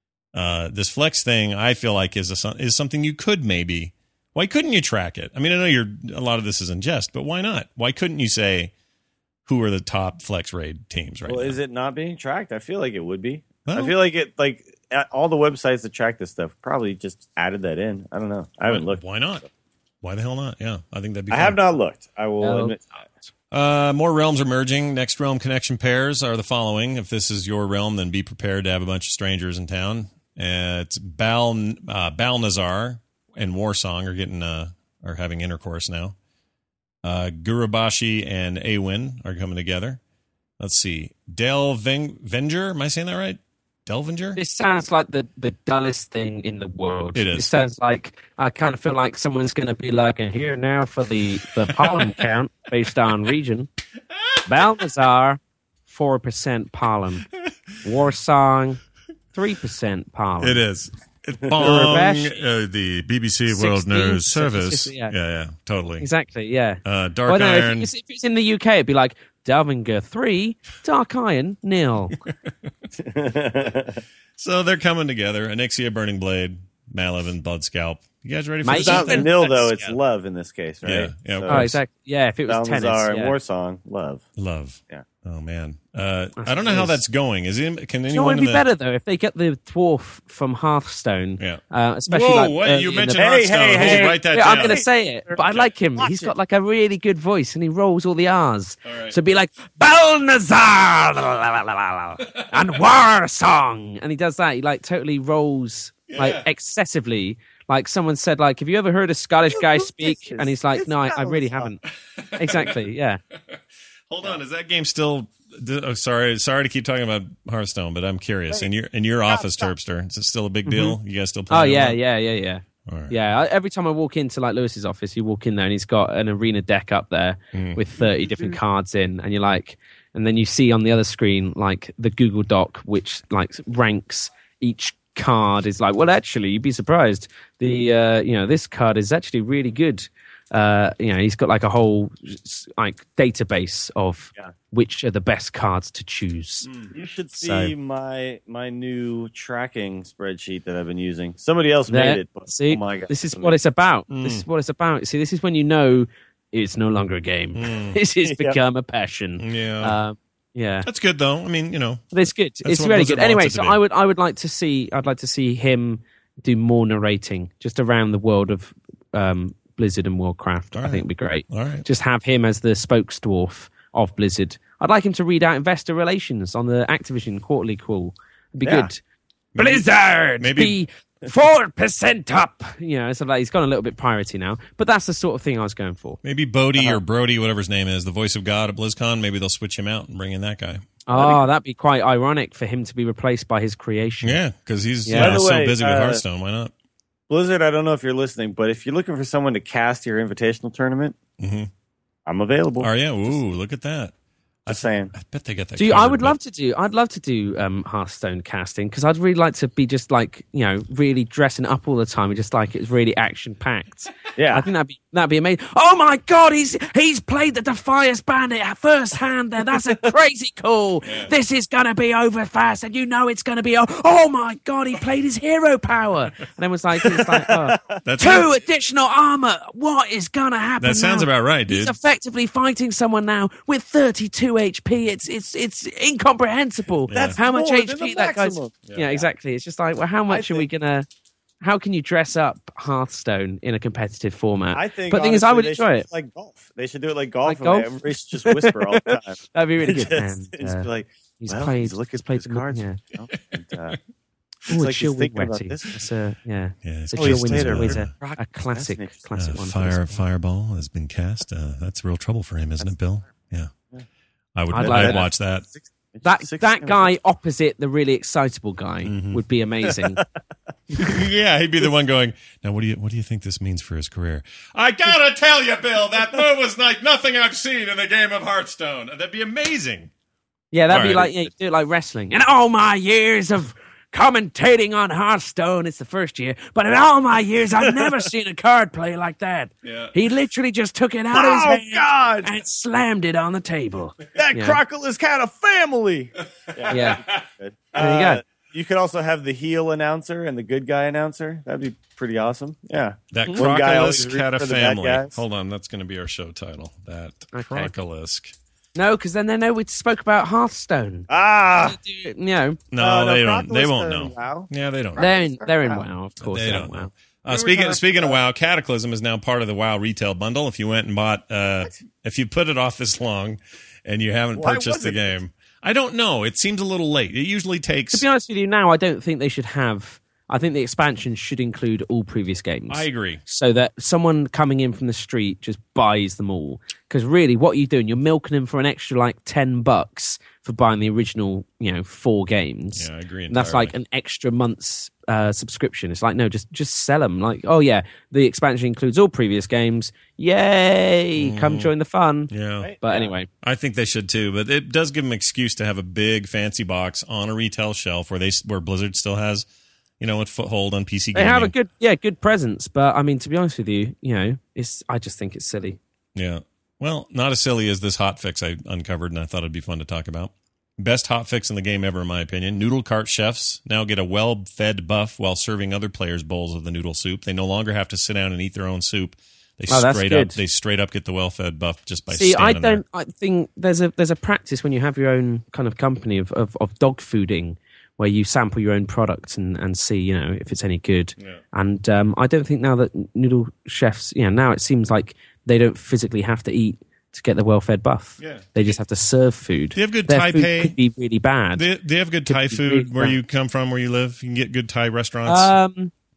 Uh, this flex thing, I feel like is a, is something you could maybe. Why couldn't you track it? I mean, I know you're a lot of this is in jest, but why not? Why couldn't you say who are the top flex raid teams right Well, now? is it not being tracked? I feel like it would be. Well- I feel like it like uh, all the websites that track this stuff probably just added that in. I don't know. I haven't looked. Why not? Why the hell not? Yeah, I think that'd be I fun. have not looked. I will No. admit. Uh, more realms are merging. Next realm connection pairs are the following. If this is your realm, then be prepared to have a bunch of strangers in town. Uh, it's Bal uh, Balnazar and Warsong are getting uh, are having intercourse now. Uh, Gurubashi and Awin are coming together. Let's see, Delvenger. Am I saying that right? Delvenger. This sounds like the, the dullest thing in the world. It is. It sounds like, I kind of feel like someone's going to be like, and here now for the, the pollen count based on region. Balthazar, four percent pollen. Warsong, three percent pollen. It is. It's Bong, Gurubashi. uh, the B B C World sixteen, News Service. sixteen, yeah. yeah, yeah, totally. Exactly, yeah. Uh, Dark Well, no, if Iron. it's, if it's in the U K, it'd be like Dalvinger, three, Dark Iron, nil. So they're coming together. Anixia, Burning Blade, Malev, and Blood Scalp. You guys ready for Mate, this? It's not Even- nil though. It's Yeah. love in this case, right? Yeah, yeah, of Oh, course. exactly. Yeah, if it was tennis. Balthazar and Yeah. Warsong, love. Love. Yeah. Oh man. Uh, That's I don't know how nice. that's going. Is it? Can You know anyone what would in be the? better though if they get the dwarf from Hearthstone, Yeah. uh, especially Whoa! like what? early You in the- mentioned Hey, Hearthstone. hey, Hold, hey. write that Yeah, down. I'm going to say it, but I like him. Watch He's it. got like a really good voice, and he rolls all the R's. All right. So it'd be like Balnazar and War Song, and he does that. He like totally rolls like Yeah. excessively, Like someone said, like, have you ever heard a Scottish guy Look, speak? this is- And he's like, it's no, I, I really Palestine. haven't. Exactly. Yeah. Hold on, is that game still? Oh, sorry, sorry to keep talking about Hearthstone, but I'm curious. In your in your office, stop. Terpster, is it still a big deal? You guys still play? Oh yeah, yeah, yeah, yeah. All right. Yeah, I, every time I walk into like Lewis's office, you walk in there and he's got an arena deck up there Mm. with thirty different cards in, and you're like, and then you see on the other screen like the Google Doc, which like ranks each card is like, well, actually, you'd be surprised. The uh, you know this card is actually really good. Uh, you know, he's got like a whole like database of Yeah. which are the best cards to choose. You should see So- my my new tracking spreadsheet that I've been using. Somebody else There, made it, but see, oh my god, this is what it's about. Mm. This is what it's about. See, this is when you know it's no longer a game. this has Yeah. become a passion. Mm. Yeah, Um, yeah, that's good though. I mean, you know, but it's good. That's It's what really Blizzard good. Anyway, wants it so to be. I would, I would like to see, I'd like to see him do more narrating just around the world of um, Blizzard and Warcraft. All I right. think it'd be great. all right. Just have him as the spokesdwarf of Blizzard. I'd like him to read out investor relations on the Activision quarterly call. It'd be Yeah. good. Blizzard, maybe- be four percent up. You know, so like he's gone a little bit piratey now, but that's the sort of thing I was going for. Maybe Bodhi Uh-huh. or Brody, whatever his name is, the voice of God at BlizzCon. Maybe they'll switch him out and bring in that guy. Oh, that'd be quite ironic for him to be replaced by his creation. Yeah, because he's Yeah. you know, By the so way, busy with uh, Hearthstone. Why not? Blizzard. I don't know if you're listening, but if you're looking for someone to cast your invitational tournament, Mhm. I'm available. Oh yeah, ooh, look at that. Just saying. I bet they get that. Do you, I covered, would but- love to do. I'd love to do um, Hearthstone casting because I'd really like to be just like you know really dressing up all the time and just like it's really action packed. Yeah. I think that'd be that'd be amazing. Oh my god, he's he's played the Defiance Bandit at first hand there. That's a crazy call. This is gonna be over fast, and you know it's gonna be. Oh, oh my god, he played his hero power, and then was like, it's like oh, That two sounds, additional armor. What is gonna happen? that sounds now? about right, He's dude. effectively fighting someone now with thirty-two H P. It's it's it's incomprehensible. That's how much more H than P the that guy's. maximum. Yeah. exactly. It's just like, well, how much are we think- gonna? How can you dress up Hearthstone in a competitive format? I think. but the thing is, I honestly, would they enjoy should it. do Like golf, they should do it like golf. Like and golf? Everybody should just whisper all the time. That'd be really good. just, and, just uh, be like, he's well, played. he's looking He's at played his the cards. Yeah. you know, and, uh, Oh, like a chill he's wind thinking about wetty. this. That's a yeah. Yeah, it's The please chill wind is stay always there. a, a classic, Fascinating. classic Uh, one. for fire this. fireball has been cast. Uh, that's real trouble for him, isn't it, Bill? Yeah, I would. I'd I'd, like that. watch that. Six- That six- that guy opposite the really excitable guy Mm-hmm. would be amazing. Yeah, he'd be the one going. Now, what do you what do you think this means for his career? I gotta tell you, Bill, that move was like nothing I've seen in the game of Hearthstone. That'd be amazing. Yeah, that'd All be right. like yeah, you do it like wrestling. In all my years of commentating on Hearthstone, it's the first year, but in all my years, I've never seen a card play like that. Yeah. He literally just took it out Oh, of his hand God. and slammed it on the table. That Yeah. Crocolus had a family. Yeah, Good. There you Uh, go. You could also have the heel announcer and the good guy announcer. That'd be pretty awesome. Yeah. That One guy always Crocolisk roots had a for the bad family. guys. Hold on, that's going to be our show title. That Okay. Crocolisk. no, because then they know we spoke about Hearthstone. Ah. You know, No, Uh, no, they don't. They Crocolisk won't are know. WoW. Yeah, they don't. know. they're in they're in Wow. WoW, of course. They they're don't in WoW. know. Uh, speaking speaking of WoW, Cataclysm is now part of the WoW retail bundle. If you went and bought, uh, if you put it off this long, and you haven't Why purchased the wasn't it? game, I don't know. It seems a little late. It usually takes. To be honest with you, now I don't think they should have. I think the expansion should include all previous games. I agree. So that someone coming in from the street just buys them all. Because really, what are you doing? You're milking them for an extra like ten bucks for buying the original, you know, four games. Yeah, I agree. And that's entirely. like an extra month's uh, subscription. It's like no, just just sell them. Like, oh yeah, the expansion includes all previous games. Yay! Come join the fun. yeah. Right? But Yeah. anyway, I think they should too, but it does give them an excuse to have a big fancy box on a retail shelf where they where Blizzard still has, you know, a foothold on P C they gaming. have a good, yeah, good presence. But I mean, to be honest with you, you know, it's I just think it's silly. Yeah. Well, not as silly as this hot fix I uncovered, and I thought it'd be fun to talk about. Best hot fix in the game ever, in my opinion. Noodle cart chefs now get a well-fed buff while serving other players bowls of the noodle soup. They no longer have to sit down and eat their own soup. They Oh, that's straight good. up they straight up get the well-fed buff just by See, I standing don't. I think there's a there's a practice when you have your own kind of company of of, of dog fooding, where you sample your own products and, and see, you know, if it's any good. Yeah. And um, I don't think now that noodle chefs, you know, now it seems like they don't physically have to eat to get the well-fed buff. Yeah. They just have to serve food. They have good Their Thai food pay. could be really bad. there. They, they have good Thai be food really where bad. you come from, where you live. You can get good Thai restaurants. Um,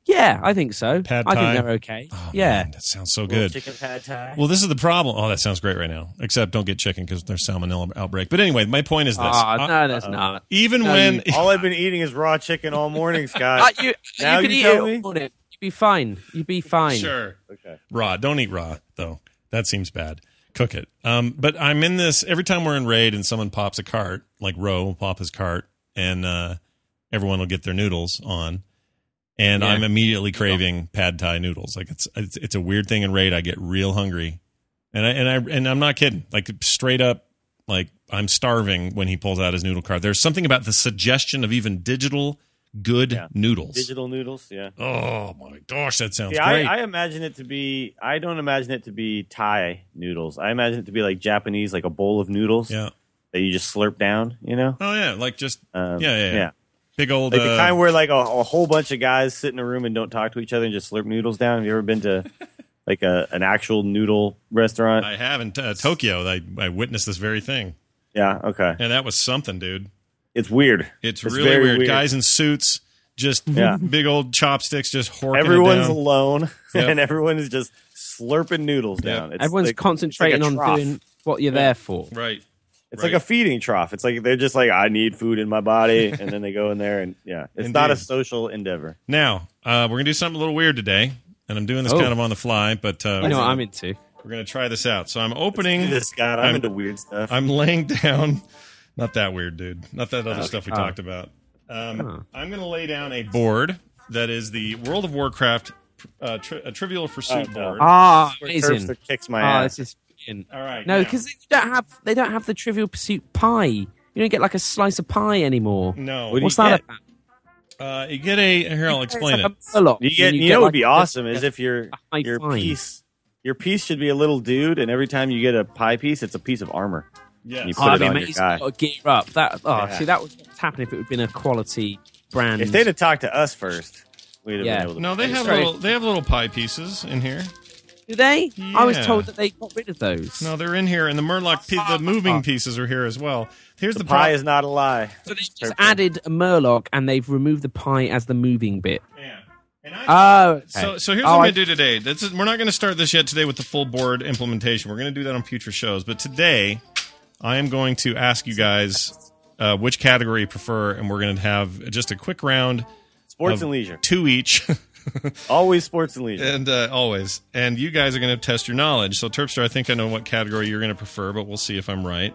Yeah, I think so. Pad I Thai? think they're okay. Oh, yeah. man, that sounds so Little good. chicken pad thai. Well, this is the problem. Oh, that sounds great right now. Except don't get chicken because there's salmonella outbreak. But anyway, my point is this: Ah, Uh, no, there's not. even No, when you- All I've been eating is raw chicken all morning, Scott. Uh, you, Now you could you eat tell it me? all morning. You'd be fine. You'd be fine. sure Okay. raw, don't eat raw though. That seems bad. Cook it. Um, but I'm in this every time we're in raid and someone pops a cart, like Ro will pop his cart, and uh, everyone will get their noodles on. And Yeah. I'm immediately craving pad thai noodles. Like it's, it's it's a weird thing in raid. I get real hungry, and I and I and I'm not kidding. Like straight up, like I'm starving when he pulls out his noodle cart. There's something about the suggestion of even digital good Yeah. noodles. Digital noodles, yeah. Oh my gosh, that sounds Yeah, great. I, I imagine it to be. I don't imagine it to be Thai noodles. I imagine it to be like Japanese, like a bowl of noodles yeah. that you just slurp down. You know, Oh yeah, like just um, yeah, yeah, yeah. Big old Like the uh, kind where like a, a whole bunch of guys sit in a room and don't talk to each other and just slurp noodles down. Have you ever been to like a an actual noodle restaurant? I have in uh, Tokyo. I I witnessed this very thing, Yeah. Okay. and that was something, dude. It's weird. It's, It's really very weird. weird. Guys in suits, just Yeah. big old chopsticks, just horking Everyone's it down. alone Yep. and everyone is just slurping noodles Yep. down. It's Everyone's like, concentrating it's like a on trough. doing what you're there for. Right. It's Right. like a feeding trough. It's like they're just like, I need food in my body, and then they go in there and yeah, it's not a Indeed. social endeavor. Now uh, we're gonna do something a little weird today, and I'm doing this Oh. kind of on the fly, but uh, You know what I'm into. we're gonna try this out. So I'm opening. This guy, I'm, I'm- into weird stuff. I'm laying down. Not that weird, dude. Not that other stuff we Oh. talked about. Um, Oh. I'm going to lay down a board that is the World of Warcraft uh, tri- a Trivial Pursuit Oh, no. board. Ah, Where amazing. Curbster kicks my Oh, ass. this is brilliant. All right. No, now- because they don't have they don't have the Trivial Pursuit pie. You don't get like a slice of pie anymore. no. What do you What's that get? about? Uh, you get a. Here, I'll explain It's it. like a Murloc, You and get, you, get know, what would like be a- awesome is if your a high your five. piece your piece should be a little dude, and every time you get a pie piece, it's a piece of armor. Yes. You Oh, put that'd it be on your amazing. guy. Got to gear up. That oh, Yeah. see, that was what's happening if it would have been a quality brand. If they'd have talked to us first, we'd have Yeah. been able to. No, they have Sorry. little. They have little pie pieces in here. Do they? I was Yeah. told that they got rid of those. No, they're in here, and the Murloc, pe- the moving pieces are here as well. Here's the, The pie pro- is not a lie. So they just Perfect. added a Murloc and they've removed the pie as the moving bit. Yeah. And I, Oh, okay. So, so here's Oh, what I'm I- going to do today. This is, we're not going to start this yet today with the full board implementation. We're going to do that on future shows. But today, I am going to ask you guys uh, which category you prefer, and we're going to have just a quick round, Sports Of- and leisure. two each, Always sports and leisure. and uh, always. And you guys are going to test your knowledge. So, Terpster, I think I know what category you're going to prefer, but we'll see if I'm right.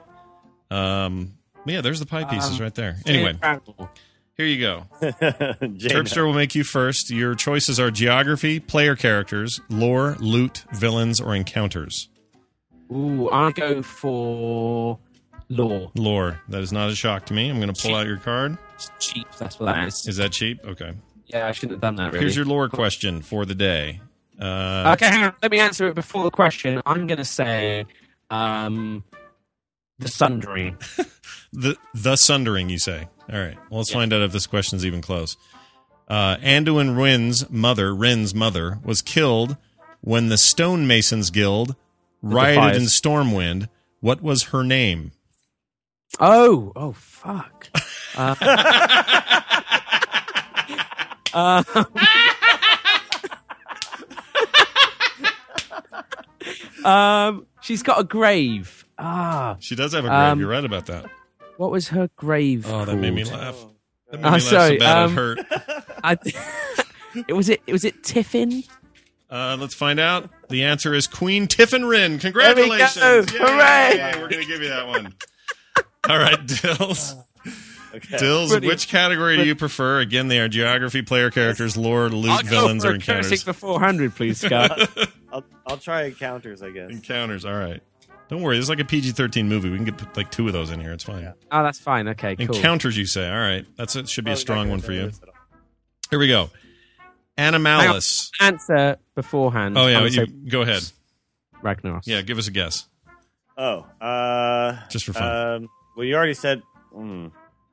Um, yeah, there's the pie pieces Um, right there. Anyway, Incredible. here you go. Jane, Terpster will make you first. Your choices are geography, player characters, lore, loot, villains, or encounters. Ooh, I go for law. Lore. That is not a shock to me. I'm going to pull out your card. It's cheap. That's what that is. Is that cheap? Okay. Yeah, I shouldn't have done that. Really. Here's your lore question for the day. Uh, Okay, hang on. Let me answer it before the question. I'm going to say um, the Sundering. the the Sundering, you say. All right. Well, let's find out if this question's even close. Uh, Anduin Wryn's mother, Wryn's mother, was killed when the Stonemasons Guild rioted in Defias. Stormwind. What was her name? Oh, oh, fuck. Uh, um, um, she's got a grave. Ah, She does have a grave. Um, You're right about that. what was her grave? Oh, that made me called? laugh. That made Oh, me laugh so sorry, bad um, it hurt. I, it was it. Was it Tiffin? Uh, let's find out. The answer is Queen Tiffin Wryn. Congratulations! There we go. Yay! Hooray! We're going to give you that one. All right, Dills. Okay. Dills, Brilliant. which category do you prefer? Again, they are geography, player characters, lore, loot, I'll villains, go or for a cursing encounters. for four hundred, please, Scott. I'll, I'll try encounters, I guess. Encounters. All right. Don't worry. This is like a P G thirteen movie. We can get like two of those in here. It's fine. Oh, that's fine. Okay, cool. Encounters, you say. All right. That's it. Should be a Oh, strong okay, one for okay, you. okay. Here we go. Animalis. Answer beforehand. Oh, I yeah. would You, say go ahead. Ragnaros. Yeah, give us a guess. Oh, uh, Just for fun. Um, well, you already said. Mm,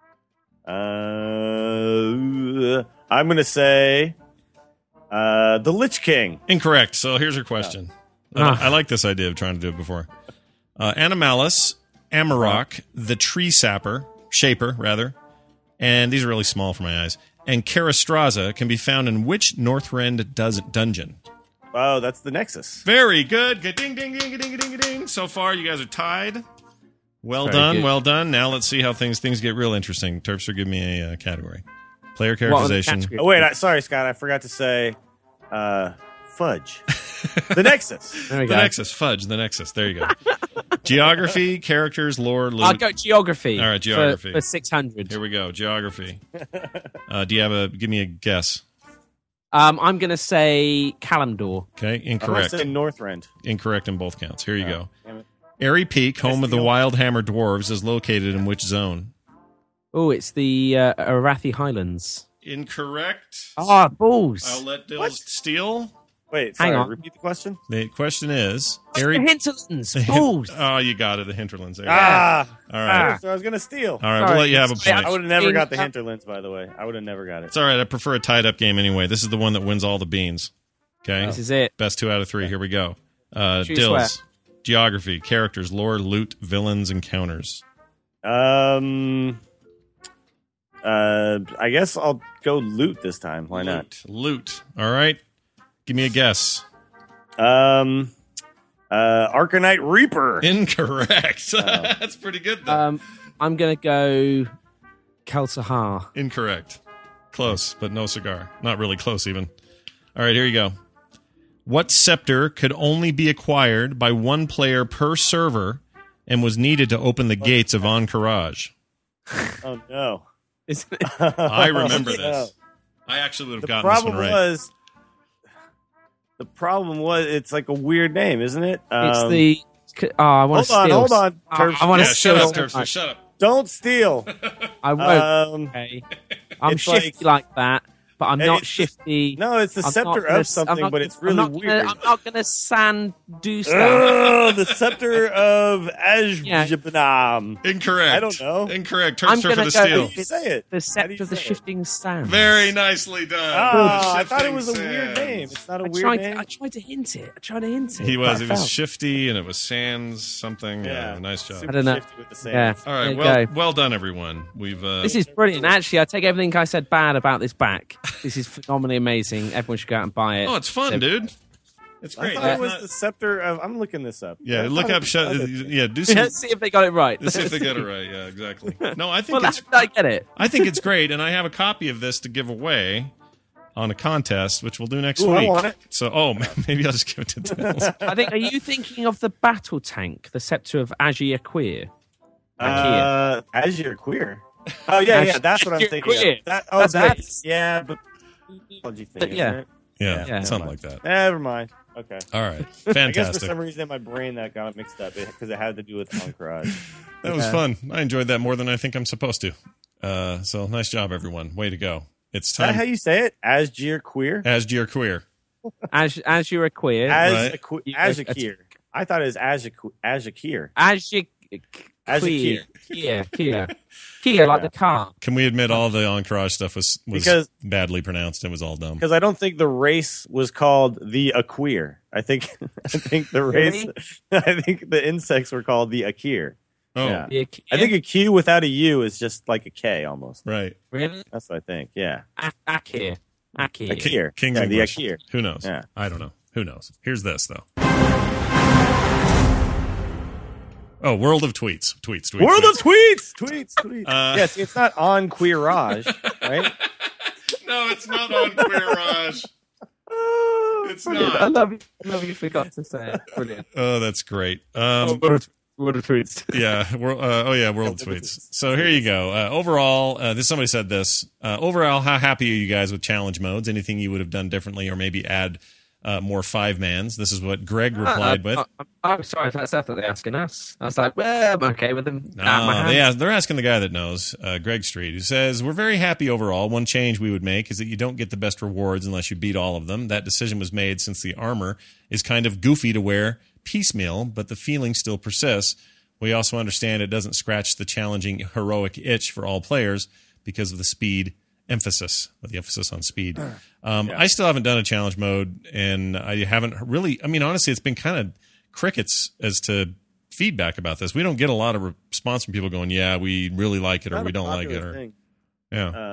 uh, I'm gonna say uh, the Lich King. Incorrect. So here's your question. I, Ah. I like this idea of trying to do it before. Uh, Animalis, Amarok, the Tree Sapper, Shaper, rather, and these are really small for my eyes, and Karastraza can be found in which Northrend does dungeon? Oh, that's the Nexus. Very good. Ding, ding, ding, ding, ding, ding, ding. So far, you guys are tied. Well Very done, good. well done. Now let's see how things things get real interesting. Terpster, give me a uh, category. Player What are the characterization. categories? Oh, wait. I, sorry, Scott. I forgot to say uh, fudge. The Nexus. There we The go. Nexus. Fudge, the Nexus. There you go. Geography, characters, lore, loot. I'll go geography. All right, geography. For, for six hundred. Here we go. Geography. Uh, do you have a, give me a guess. Um, I'm going to say Kalimdor. Okay, I'm incorrect. in Northrend. Incorrect in both counts. Here you go. Damn it. Airy Peak, home of the Steal. Wildhammer Dwarves, is located in which zone? Oh, it's the uh, Arathi Highlands. Incorrect. Ah, balls. I'll let Dills What? steal. Wait, Hang sorry. on. Repeat the question. The question is, the Airy. hinterlands. Balls. Oh, you got it. The hinterlands. There you Ah. go. All right. Ah. So I was going to steal. All right. We'll Sorry. let you have a Sorry, point. I would have never got the Uh, hinterlands, by the way. I would have never got it. It's all right. I prefer a tied up game anyway. This is the one that wins all the beans. Okay. This is it. Best two out of three. Here we go. Uh, Choose Dills. Geography, characters, lore, loot, villains, encounters. Um, uh, I guess I'll go loot this time. Why not? Loot. Loot. All right. Give me a guess. Um, uh, Arcanite Reaper. Incorrect. That's pretty good, though. Um, I'm going to go Kal-Sahar. Incorrect. Close, but no cigar. Not really close, even. All right, here you go. What scepter could only be acquired by one player per server and was needed to open the gates of Encourage? Oh no! Isn't it? I remember Oh, no. this. I actually would have The gotten this problem one right. was. The problem was it's like a weird name, isn't it? It's Um, the. Oh, I want Hold to on, steal. hold on. I- Terps. I want yeah, to shut steal. up, Terpster. Shut up. Don't steal. I won't. Um, okay. I'm it's shifty like, that, but I'm And not it's- shifty. no, it's the I'm not scepter gonna- of something, I'm not but gonna- it's I'm really not weird. Gonna, I'm not going to sand do stuff. Oh, the scepter of Ajbanam. Incorrect. I don't know. Incorrect. I'm Terpster for gonna the go- How steal. do you say it? The How do scepter you of the say it? shifting sands. Very nicely done. Oh, The I thought it was a shifting weird sands. name. It's not a I weird tried, name. to, I tried to hint it. I tried to hint it. He was. but I It was failed. shifty, and it was Sands something. Yeah, nice job. Super I don't know. shifty with the sand. Yeah. All right. There you Well, go. well done, everyone. We've. Uh, This is brilliant. Actually, I take everything I said bad about this back. This is phenomenally amazing. Everyone should go out and buy it. oh, it's fun, dude. It's I great. thought It's it was not- the scepter of. I'm looking this up. yeah, I look thought up. it Shut, was- yeah, do some. Let's see if they got it right. Let's see if they get it right. Yeah, exactly. No, I think Well, it's. how did I get it? I think it's great, and I have a copy of this to give away on a contest, which we'll do next Ooh, I week. want it. So, oh, maybe I'll just give it to Dills. I think. Are you thinking of the battle tank, the scepter of Azir Queer? Uh, Azure Queer. Oh yeah, yeah, that's what I'm Azure thinking. Queer. Of. That, oh, That's that's, what it is. yeah, but technology thing, But, yeah. isn't it? Yeah, Yeah. something like that. Never mind. Okay. All right, I guess for fantastic. some reason in my brain that got mixed up because it had to do with Encourage. That was fun. I enjoyed that more than I think I'm supposed to. Uh, so, nice job, everyone. Way to go. It's Is that time. how you say it? Azure Queer? As Dear Queer. As Azir Queer. As Right. a que- You- Azure I thought it was Azure Azure Azir Azure Queer. Kia. Kia. Kia, like the car. Can we admit all the Encourage stuff was, was Because- badly pronounced and was all dumb? because I don't think the race was called the Aqueer. I think I think the race I think the insects were called the Akir. Oh, Yeah. The Kia. I think a Q without a U is just like a K almost. right. Really? That's what I think. Yeah. A- Akir. Akir. Akir. King's yeah, the English. Akir. Who knows? Yeah. I don't know. Who knows? Here's this, though. Oh, World of Tweets. Tweets. tweets World tweets. of tweets, tweets, tweets. Uh, yes, it's not on Queerage, right? No, it's not on Queerage. It's I not. love you. I love you forgot to say it. Brilliant. Oh, that's great. Um, What a tweets. yeah. Wor- Uh, oh, yeah. World of Tweets. So here you go. Uh, overall, uh, this somebody said this. Uh, overall, how happy are you guys with challenge modes? Anything you would have done differently, or maybe add uh, more five mans? This is what Greg replied with. I, I, I'm sorry if that's after they're asking us. I was like, well, I'm okay with them. No, Nah, my hands- they ask, they're asking the guy that knows, uh, Greg Street, who says, we're very happy overall. One change we would make is that you don't get the best rewards unless you beat all of them. That decision was made since the armor is kind of goofy to wear piecemeal, but the feeling still persists. We also understand it doesn't scratch the challenging heroic itch for all players because of the speed emphasis, with the emphasis on speed. Um, I still haven't done a challenge mode, and I haven't really, I mean, honestly, it's been kind of crickets as to feedback about this. We don't get a lot of response from people going, yeah, we really like it, or Not we a don't like it. popular Or thing. yeah. Um,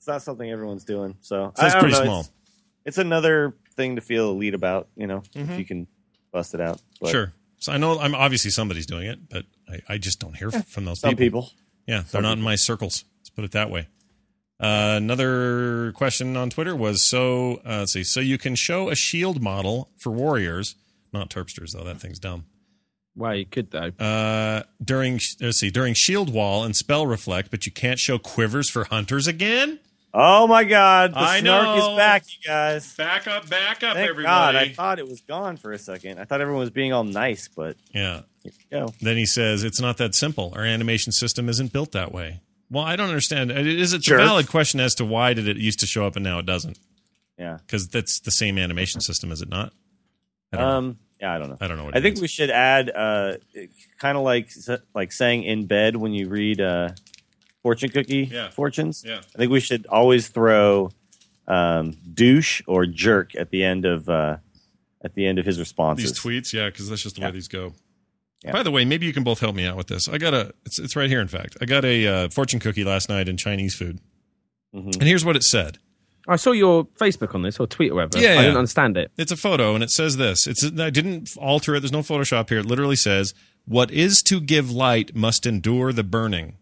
it's not something everyone's doing. So, So it's I don't pretty know, small. It's, it's another thing to feel elite about, you know, Mm-hmm. if you can bust it out. But Sure. So I know I'm obviously somebody's doing it, but I, I just don't hear from those Some people. people. Yeah, they're not in my circles. Let's put it that way. Uh, another question on Twitter was so uh, let's see. So you can show a shield model for warriors, not Terpsters though. That thing's dumb. Well, you could though. Uh, during let's see, during shield wall and spell reflect, but you can't show quivers for hunters again. Oh my God! The I snark know. is back, you guys. Back up, back up, Thank everybody. God! I thought it was gone for a second. I thought everyone was being all nice, but yeah. here we go. Then he says it's not that simple. Our animation system isn't built that way. Well, I don't understand. It is it's Sure. a valid question as to why did it used to show up and now it doesn't? Yeah. Because that's the same animation system, is it not? I don't know. Um. Yeah, I don't know. I don't know what I it think means. we should add, uh, kind of like like saying in bed when you read uh, fortune cookie Yeah. fortunes. Yeah. I think we should always throw um, douche or jerk at the end of uh, at the end of his responses. These tweets, yeah, because that's just the Yeah. way these go. Yeah. By the way, maybe you can both help me out with this. I got a, it's, it's right here, in fact. I got a uh, fortune cookie last night in Chinese food. Mhm. And here's what it said. I saw your Facebook on this or tweet or whatever. Yeah, I yeah. didn't understand it. It's a photo, and it says this. It's I didn't alter it. There's no Photoshop here. It literally says, "What is to give light must endure the burning."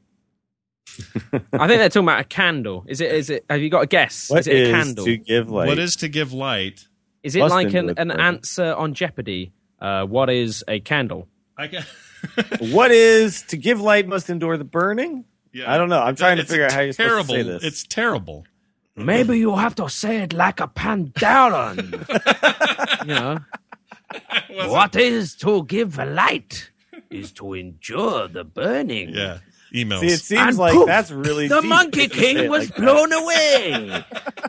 I think they're talking about a candle. Is it? Is it? Have you got a guess? What is it is a candle? to give like? What is to give light? Is it Must like endure an, the an burning. answer on Jeopardy? Uh, what is a candle? I got, What is to give light must endure the burning? yeah. I don't know. I'm trying to It's figure out how you're supposed to terrible. say this. It's terrible. Maybe you have to say it like a Pandaren. you know, what is to give light is to endure the burning. Yeah. Emails. See, it seems And like poof, that's really the deep Monkey to say King it was like that. blown away.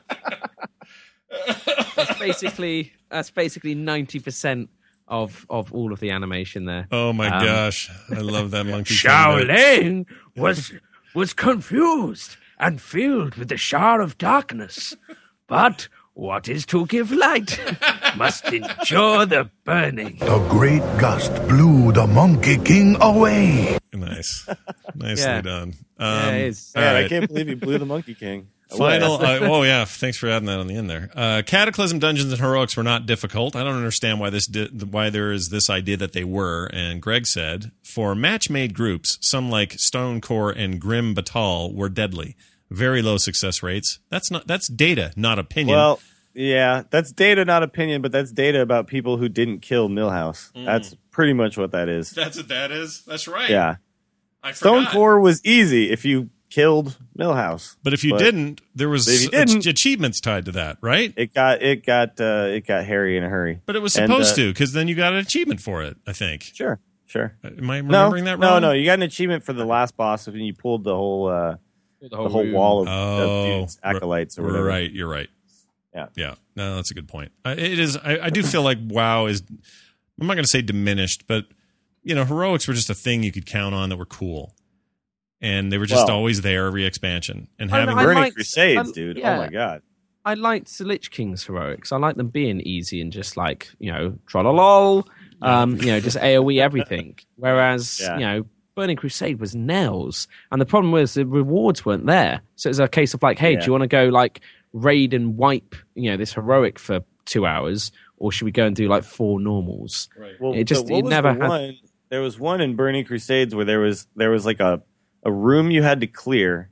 that's basically that's basically ninety percent of of all of the animation there. Oh my Um, gosh, I love that monkey. Xiao King bit. Ling was was confused and filled with the shard of darkness. But what is to give light must endure the burning. The great gust blew the Monkey King away. Nice, nicely Yeah. done. Um, Yeah, it is. all Man, I right. can't believe you blew the Monkey King. away. Final. Uh, oh yeah, thanks for adding that on the end there. Uh, Cataclysm dungeons and heroics were not difficult. I don't understand why this di- why there is this idea that they were. And Greg said for match-made groups, some like Stonecore and Grim Batal were deadly. Very low success rates. That's not that's data, not opinion. Well, yeah, that's data, not opinion, but that's data about people who didn't kill Millhouse. That's pretty much what that is. that's what that is. That's right. Yeah. I forgot. Stonecore was easy if you killed Millhouse. But if you But didn't, there was if you didn't- ach- achievements tied to that, right? It got it got uh, it got hairy in a hurry. But it was And, supposed uh, to, because then you got an achievement for it. I think. Sure, sure. Am I No, remembering that wrong? no, no. You got an achievement for the last boss when you pulled the whole uh, the whole room. wall of, Oh, of dudes, acolytes or whatever. Right, you're right. Yeah. Yeah. No, that's a good point. I, it is. I, I do feel like WoW is. I'm not going to say diminished, but you know, heroics were just a thing you could count on that were cool, and they were just Well- always there every expansion. And I having know, I Burning liked- Crusades, I- dude. yeah. Oh my god. I liked the Lich King's heroics. I like them being easy and just like, you know, trollolol, um, you know, just AoE everything. Whereas, Yeah. you know, Burning Crusade was nails. And the problem was the rewards weren't there. So it was a case of like, hey, Yeah. do you want to go like raid and wipe, you know, this heroic for two hours? Or should we go and do like four normals? Well, It just- so what it was never the had- one, there was one in Burning Crusades where there was there was like a a room you had to clear.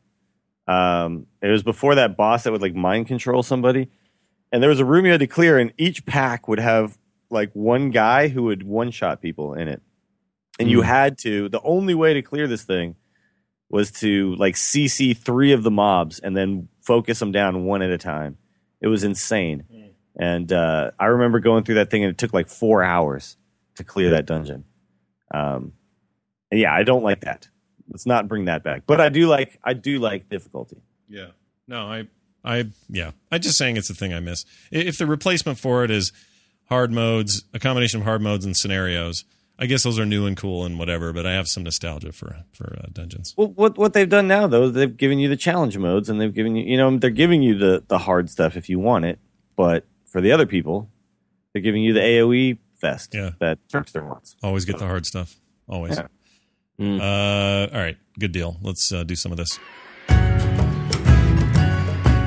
Um, it was before that boss that would like mind control somebody, and there was a room you had to clear, and each pack would have like one guy who would one shot people in it, and you Mm. had to. The only way to clear this thing was to like C C three of the mobs and then focus them down one at a time. It was insane. And uh, I remember going through that thing, and it took like four hours to clear that dungeon. Um, and yeah, I don't like that. Let's not bring that back. But I do like I do like difficulty. Yeah. No, I, I, yeah. I'm just saying it's a thing I miss. I- If the replacement for it is hard modes, a combination of hard modes and scenarios, I guess those are new and cool and whatever. But I have some nostalgia for for uh, dungeons. Well, what what they've done now though, they've given you the challenge modes, and they've given you you know they're giving you the the hard stuff if you want it. But for the other people, they're giving you the AoE fest Yeah. that Trickster wants. Always get the hard stuff. Always. Yeah. Mm. Uh, all right. Good deal. Let's uh, do some of this.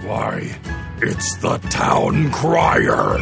Why, it's the town crier.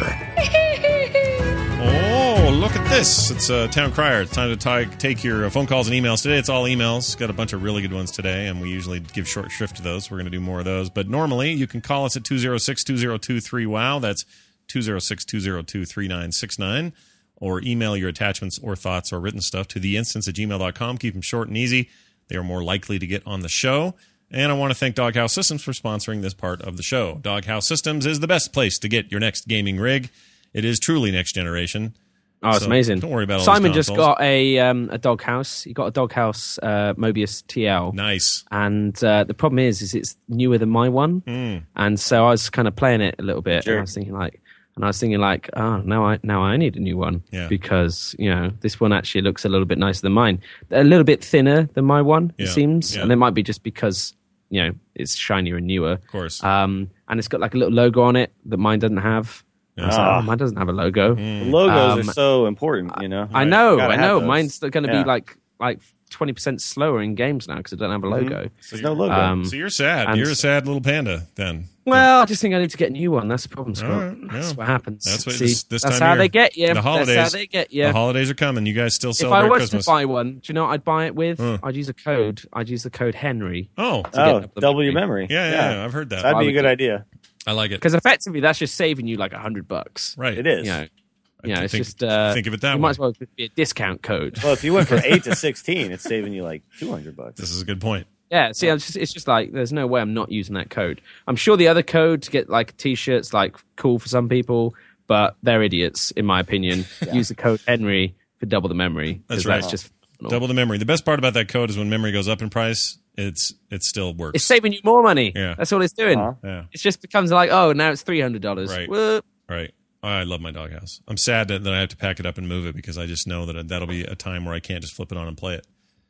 Oh, look at this. It's uh, Town Crier. It's time to t- take your uh, phone calls and emails. Today it's all emails. Got a bunch of really good ones today, and we usually give short shrift to those. We're going to do more of those. But normally, you can call us at two oh six, two oh two, three wow. That's two oh six, two oh two, three nine six nine. Or email your attachments or thoughts or written stuff to the instance at gmail dot com. Keep them short and easy. They are more likely to get on the show. And I want to thank Doghouse Systems for sponsoring this part of the show. Doghouse Systems is the best place to get your next gaming rig. It is truly next generation. Oh, it's So amazing. Don't worry about all Simon these just consoles. got a um, a Doghouse. He got a Doghouse uh, Mobius T L. Nice. And uh, the problem is, is it's newer than my one. Mm. And so I was kind of playing it a little bit. Sure. And I was thinking like, and I was thinking like, oh, now I now I need a new one Yeah. because you know this one actually looks a little bit nicer than mine, a little bit thinner than my one. Yeah. It seems, Yeah. and it might be just because you know it's shinier and newer. Of course. Um, and it's got like a little logo on it that mine doesn't have. I was like, Ah. oh, mine doesn't have a logo. Mm. The logos Um, are so important, you know. I know, Gotta I have know. those. Mine's going to Yeah. be like like twenty percent slower in games now because I don't have a logo. There's no logo. Um, So you're sad. and- You're a sad little panda then. Well, I just think I need to get a new one. That's the problem, Scott. All right, That's yeah. what happens. That's what See, this, this that's time how of year. they get you. The holidays. That's how they get you. The holidays are coming. You guys still If celebrate I was Christmas. to buy one, do you know what I'd buy it with? Huh. I'd use a code. I'd use the code Henry. oh, to oh, get the double your memory. memory. yeah, yeah, yeah, I've heard that. That'd I be a would good do. idea. I like it. Because effectively, that's just saving you like a hundred bucks. Right. It is. You know, you know, I it's think- just uh, think of it that you way. might as well just be a discount code. Well, if you went from eight to sixteen, it's saving you like two hundred bucks. This is a good point. Yeah, see, it's just, it's just like there's no way I'm not using that code. I'm sure the other code to get like t-shirts, like cool for some people, but they're idiots in my opinion. Use the code Henry for double the memory. 'cause That's right. That's just phenomenal. Double the memory. The best part about that code is when memory goes up in price, it's it still works. It's saving you more money. Yeah. That's all it's doing. Uh-huh. yeah. It just becomes like, oh, now it's three hundred dollars. Right. Whoop. Right. Oh, I love my doghouse. I'm sad that, that I have to pack it up and move it because I just know that that'll be a time where I can't just flip it on and play it.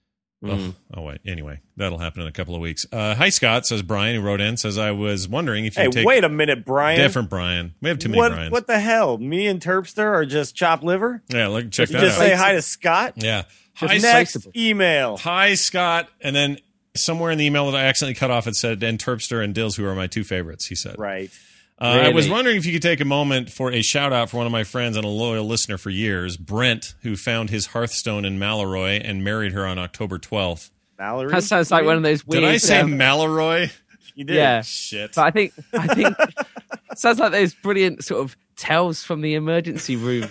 Mm. Ugh. Oh, wait. Anyway, that'll happen in a couple of weeks. Uh, hi, Scott, says Brian, who wrote in, says, I was wondering if you Hey, could take wait a minute, Brian. different Brian. We have too many what, Brians. what the hell? Me and Terpster are just chopped liver? Yeah, look, check You that just out. say hi to Scott? yeah. Just Hi, next- Next email. Hi, Scott. And then somewhere in the email that I accidentally cut off, it said, and Terpster and Dills, who are my two favorites, he said. Right. Uh, I was Really? wondering if you could take a moment for a shout out for one of my friends and a loyal listener for years, Brent, who found his Hearthstone in Mallory and married her on October twelfth. Mallory? That sounds like one of those weird. Did I say um, Mallory? You did. yeah. Shit. But I think I think sounds like those brilliant sort of tales from the emergency room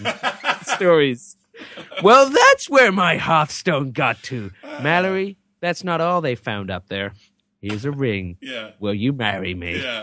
stories. Well, that's where my Hearthstone got to. Mallory, that's not all they found up there. Here's a ring. Yeah. Will you marry me? Yeah,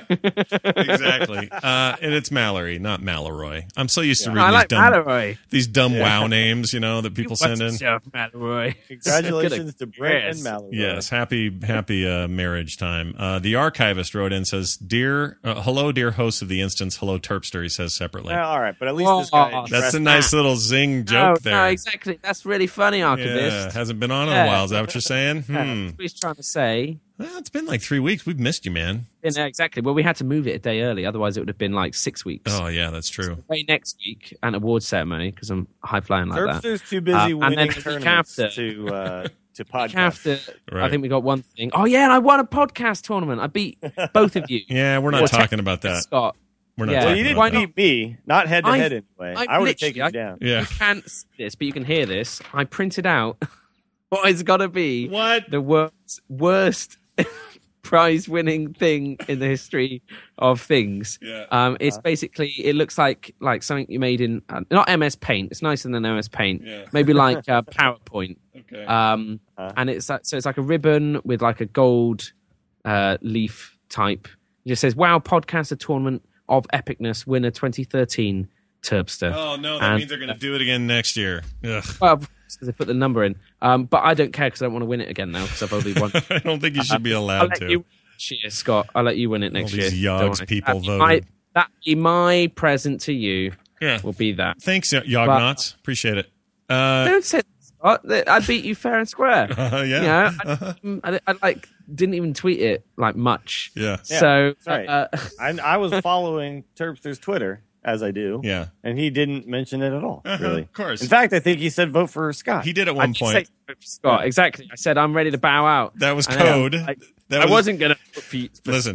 exactly. Uh, and it's Mallory, not Mallory. I'm so used to reading I like these dumb, Mallory. these dumb WoW names, you know, that people send in. Yourself, Mallory. Congratulations to Brent Yes. and Mallory. Yes, happy happy uh, marriage time. Uh, the archivist wrote in, says, "Dear, uh, hello, dear host of the instance. Hello, Terpster." He says separately. Yeah, all right, but at least this Oh, guy. that's That's a addressed- nice little zing joke no, there. no, exactly. That's really funny, Yeah, Archivist. hasn't been on in Yeah. a while. Is that what you're saying? Hmm. That's what he's trying to say. Well, it's been like three weeks. We've missed you, man. Yeah, exactly. Well, we had to move it a day early. Otherwise, it would have been like six weeks. Oh yeah, that's true. Away next week, an awards ceremony because I'm high flying like that. Terpster's too busy Uh, and winning then the week tournaments after- to uh, to Week podcast. after, Right. I think we got one thing. Oh yeah, and I won a podcast tournament. I beat both of you. Yeah, we're not Well, talking about that. Scott. We're not Yeah. talking Well, you didn't about Why that. beat me, not head to I- head anyway. I I, would have literally- taken I- you down. Yeah. You can't see this, but you can hear this. I printed out what is going to be What? the world's worst prize-winning thing in the history of things. Yeah. Um, it's basically it looks like like something you made in uh, not M S Paint. It's nicer than M S Paint. Yeah. Maybe like uh, PowerPoint. Okay. Um, Uh. and it's like- so it's like a ribbon with like a gold uh, leaf type. It just says "Wow Podcaster Tournament of Epicness Winner twenty thirteen Terpster." oh no, that And- means they're going to do it again next year. Ugh. Well, because they put the number in. Um, but I don't care because I don't want to win it again now because I've only won. I don't think you should be I'll allowed let to. you win next year, Scott. I'll let you win it next All these year. Yogs Don't worry. people That'd be voted. My, that be my present to you. Yeah. Will be that. Thanks, Yognots. Appreciate it. Uh, Don't say that, Scott. I beat you fair and square. uh, You yeah. know, I, I, I like didn't even tweet it like much. Yeah. Yeah, so that's right. uh, I, I was following Terpster's Twitter, as I do, Yeah. and he didn't mention it at all, Uh-huh, really. of course. In fact, I think he said vote for Scott. He did at I one did point. say Scott exactly. I said I'm ready to bow out. That was And then I code. was like, That I was- wasn't going to vote for, you- for Listen, Scott.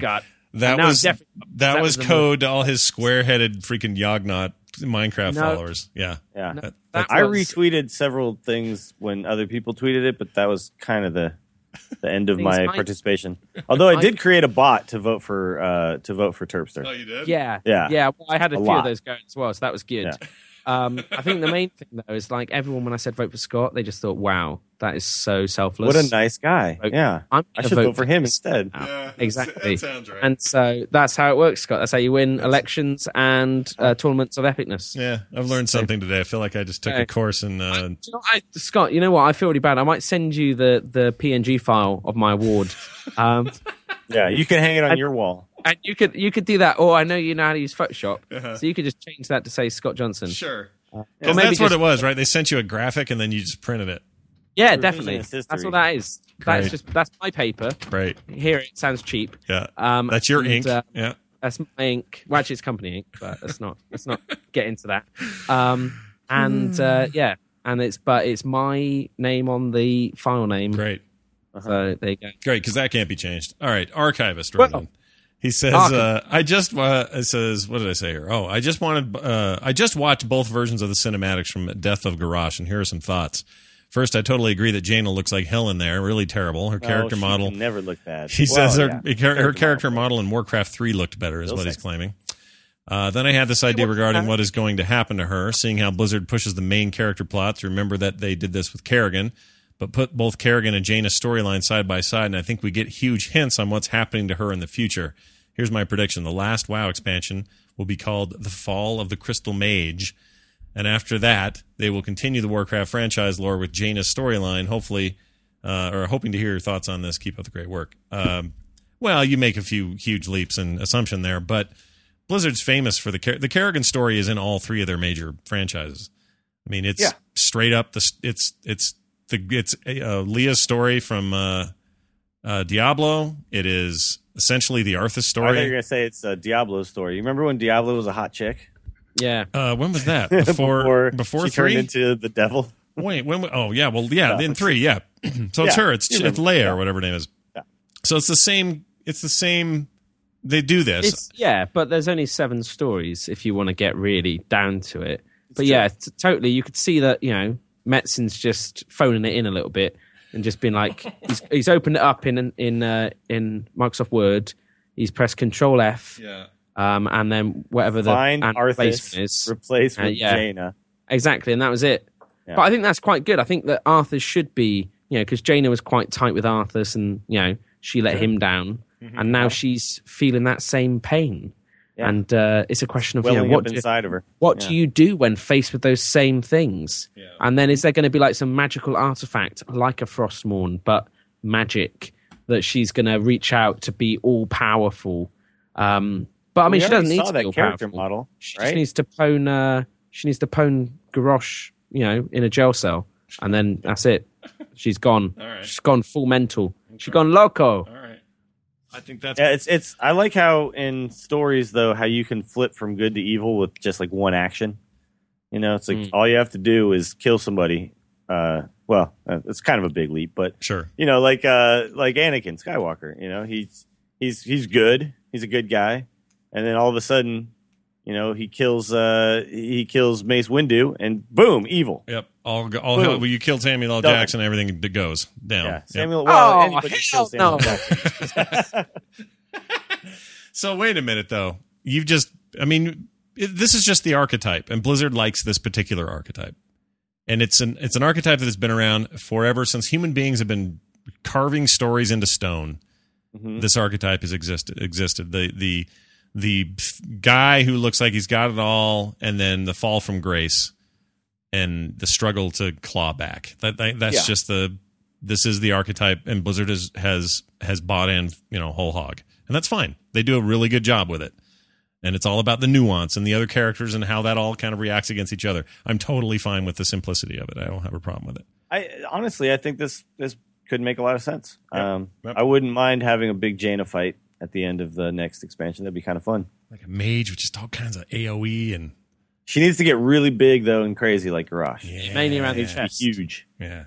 That now was I'm definitely- that, that was was the code to all his square-headed freaking Yognaut Minecraft No. followers. Yeah. Yeah. No, That- that I was- retweeted several things when other people tweeted it, but that was kind of the the end of Things my might- participation. Although I I- did create a bot to vote for uh, to vote for Terpster. Oh, you did? Yeah, Yeah. yeah. Well, I had a, A few lot. of those going as well, so that was good. Yeah. Um, I think the main thing though is like everyone when I said vote for Scott, they just thought, "Wow, that is so selfless." What a nice guy. Vote- Yeah. I'm I gonna should vote for him this instead. now. Yeah, exactly. that sounds right. And so that's how it works, Scott. That's how you win elections and uh, tournaments of epicness. Yeah, I've learned something today. I feel like I just took a Okay. course in. Uh, Do you know, I, Scott, you know what? I feel really bad. I might send you the, the P N G file of my award. Um, Yeah, you can hang it on I- your wall. and you could you could do that. Or I know you know how to use Photoshop, Uh-huh. so you could just change that to say Scott Johnson. sure. Or Because maybe that's what just- it was, right? They sent you a graphic and then you just printed it. Yeah, Revisionist definitely. history. That's what that is. Great. That's just that's my paper. Right. Here it sounds cheap. Yeah. Um, That's your and, ink. uh, yeah. That's my ink. Well, actually, it's company ink, but let's not let's not get into that. Um, and uh, yeah, and it's but it's my name on the file name. Great. So there you go. Great, because that can't be changed. All right, archivist Well, Ronan. He says, Archive- uh, "I just uh, it says what did I say here? Oh, I just wanted uh, I just watched both versions of the cinematics from Death of Garrosh, and here are some thoughts. First, I totally agree that Jaina looks like hell in there, really terrible. Her character Oh, she model. can never look bad. He Well, says her, yeah. her, her character model. model in Warcraft three looked better, is Real what he's sexy. claiming. Uh, then I had this idea regarding what is going to happen to her, seeing how Blizzard pushes the main character plots. Remember that they did this with Kerrigan, but put both Kerrigan and Jaina's storyline side by side, and I think we get huge hints on what's happening to her in the future. Here's my prediction. The last WoW expansion will be called The Fall of the Crystal Mage, and after that, they will continue the Warcraft franchise lore with Jaina's storyline, hopefully, uh, or hoping to hear your thoughts on this. Keep up the great work. Um, well, you make a few huge leaps in assumption there, but Blizzard's famous for the Ker- the Kerrigan story is in all three of their major franchises. I mean, it's Yeah. straight up the it's it's the it's uh, Leah's story from uh, uh, Diablo. It is essentially the Arthas I thought you were story. gonna say it's a Diablo story. You remember when Diablo was a hot chick Yeah. Uh, when was that? Before before she three? turned into the devil? Wait, when? Oh, yeah. Well, yeah, No. in three, yeah. So it's Yeah, her. It's you it's remember. Leia Yeah. or whatever her name is. Yeah. So it's the same. It's the same. They do this. It's, yeah, but there's only seven stories if you want to get really down to it. But true. yeah, t- totally. You could see that, you know, Metzin's just phoning it in a little bit and just been like, he's, he's opened it up in in uh, in Microsoft Word. He's pressed Control F, yeah. um, and then whatever the Find and Arthas, replacement is. replace Uh, with yeah. Jaina. Exactly, and that was it. Yeah. But I think that's quite good. I think that Arthur should be, you know, because Jaina was quite tight with Arthas, and you know she let him down, and now she's feeling that same pain. Yeah. And uh, it's a question of you know, Welling what up do, inside of her. what Yeah. do you do when faced with those same things? Yeah. And then is there going to be like some magical artifact like a Frostmourne, but magic that she's going to reach out to be all powerful? Um, but I mean, We she doesn't already need saw to be that all character powerful. model, She right? just needs to pwn. Uh, she needs to pwn Garrosh, you know, in a jail cell, and then that's it. She's gone. All right. She's gone full mental. She's gone loco. All right. I think that's Yeah, it's it's. I like how in stories though how you can flip from good to evil with just like one action. You know, it's like Mm. all you have to do is kill somebody. Uh, well, uh, it's kind of a big leap, but sure. you know, like uh, like Anakin Skywalker. You know, he's he's he's good. He's a good guy, and then all of a sudden, you know, he kills uh, he kills Mace Windu, and boom, evil. Yep. All go- all Boom. hell, well, you killed Samuel L. Double. Jackson. Everything d- goes down. Yeah, Yep. Samuel. Well, Oh, anybody hell kills Samuel no. Jackson. So wait a minute, though. You've just, I mean, it, this is just the archetype, and Blizzard likes this particular archetype, and it's an it's an archetype that has been around forever since human beings have been carving stories into stone. Mhm. This archetype has existed. Existed the the the guy who looks like he's got it all, and then the fall from grace, and the struggle to claw back. That, that that's Yeah. just the this is the archetype, and Blizzard has has has bought in, you know, whole hog, and that's fine. They do a really good job with it, and it's all about the nuance and the other characters and how that all kind of reacts against each other. I'm totally fine with the simplicity of it. I don't have a problem with it. I honestly, I think this this could make a lot of sense. Yep. Um, Yep. I wouldn't mind having a big Jaina fight at the end of the next expansion. That'd be kind of fun. Like a mage with just all kinds of A O E and She needs to get really big though and crazy like Garrosh. yeah, Mainly around the yeah, chest. Huge. yeah.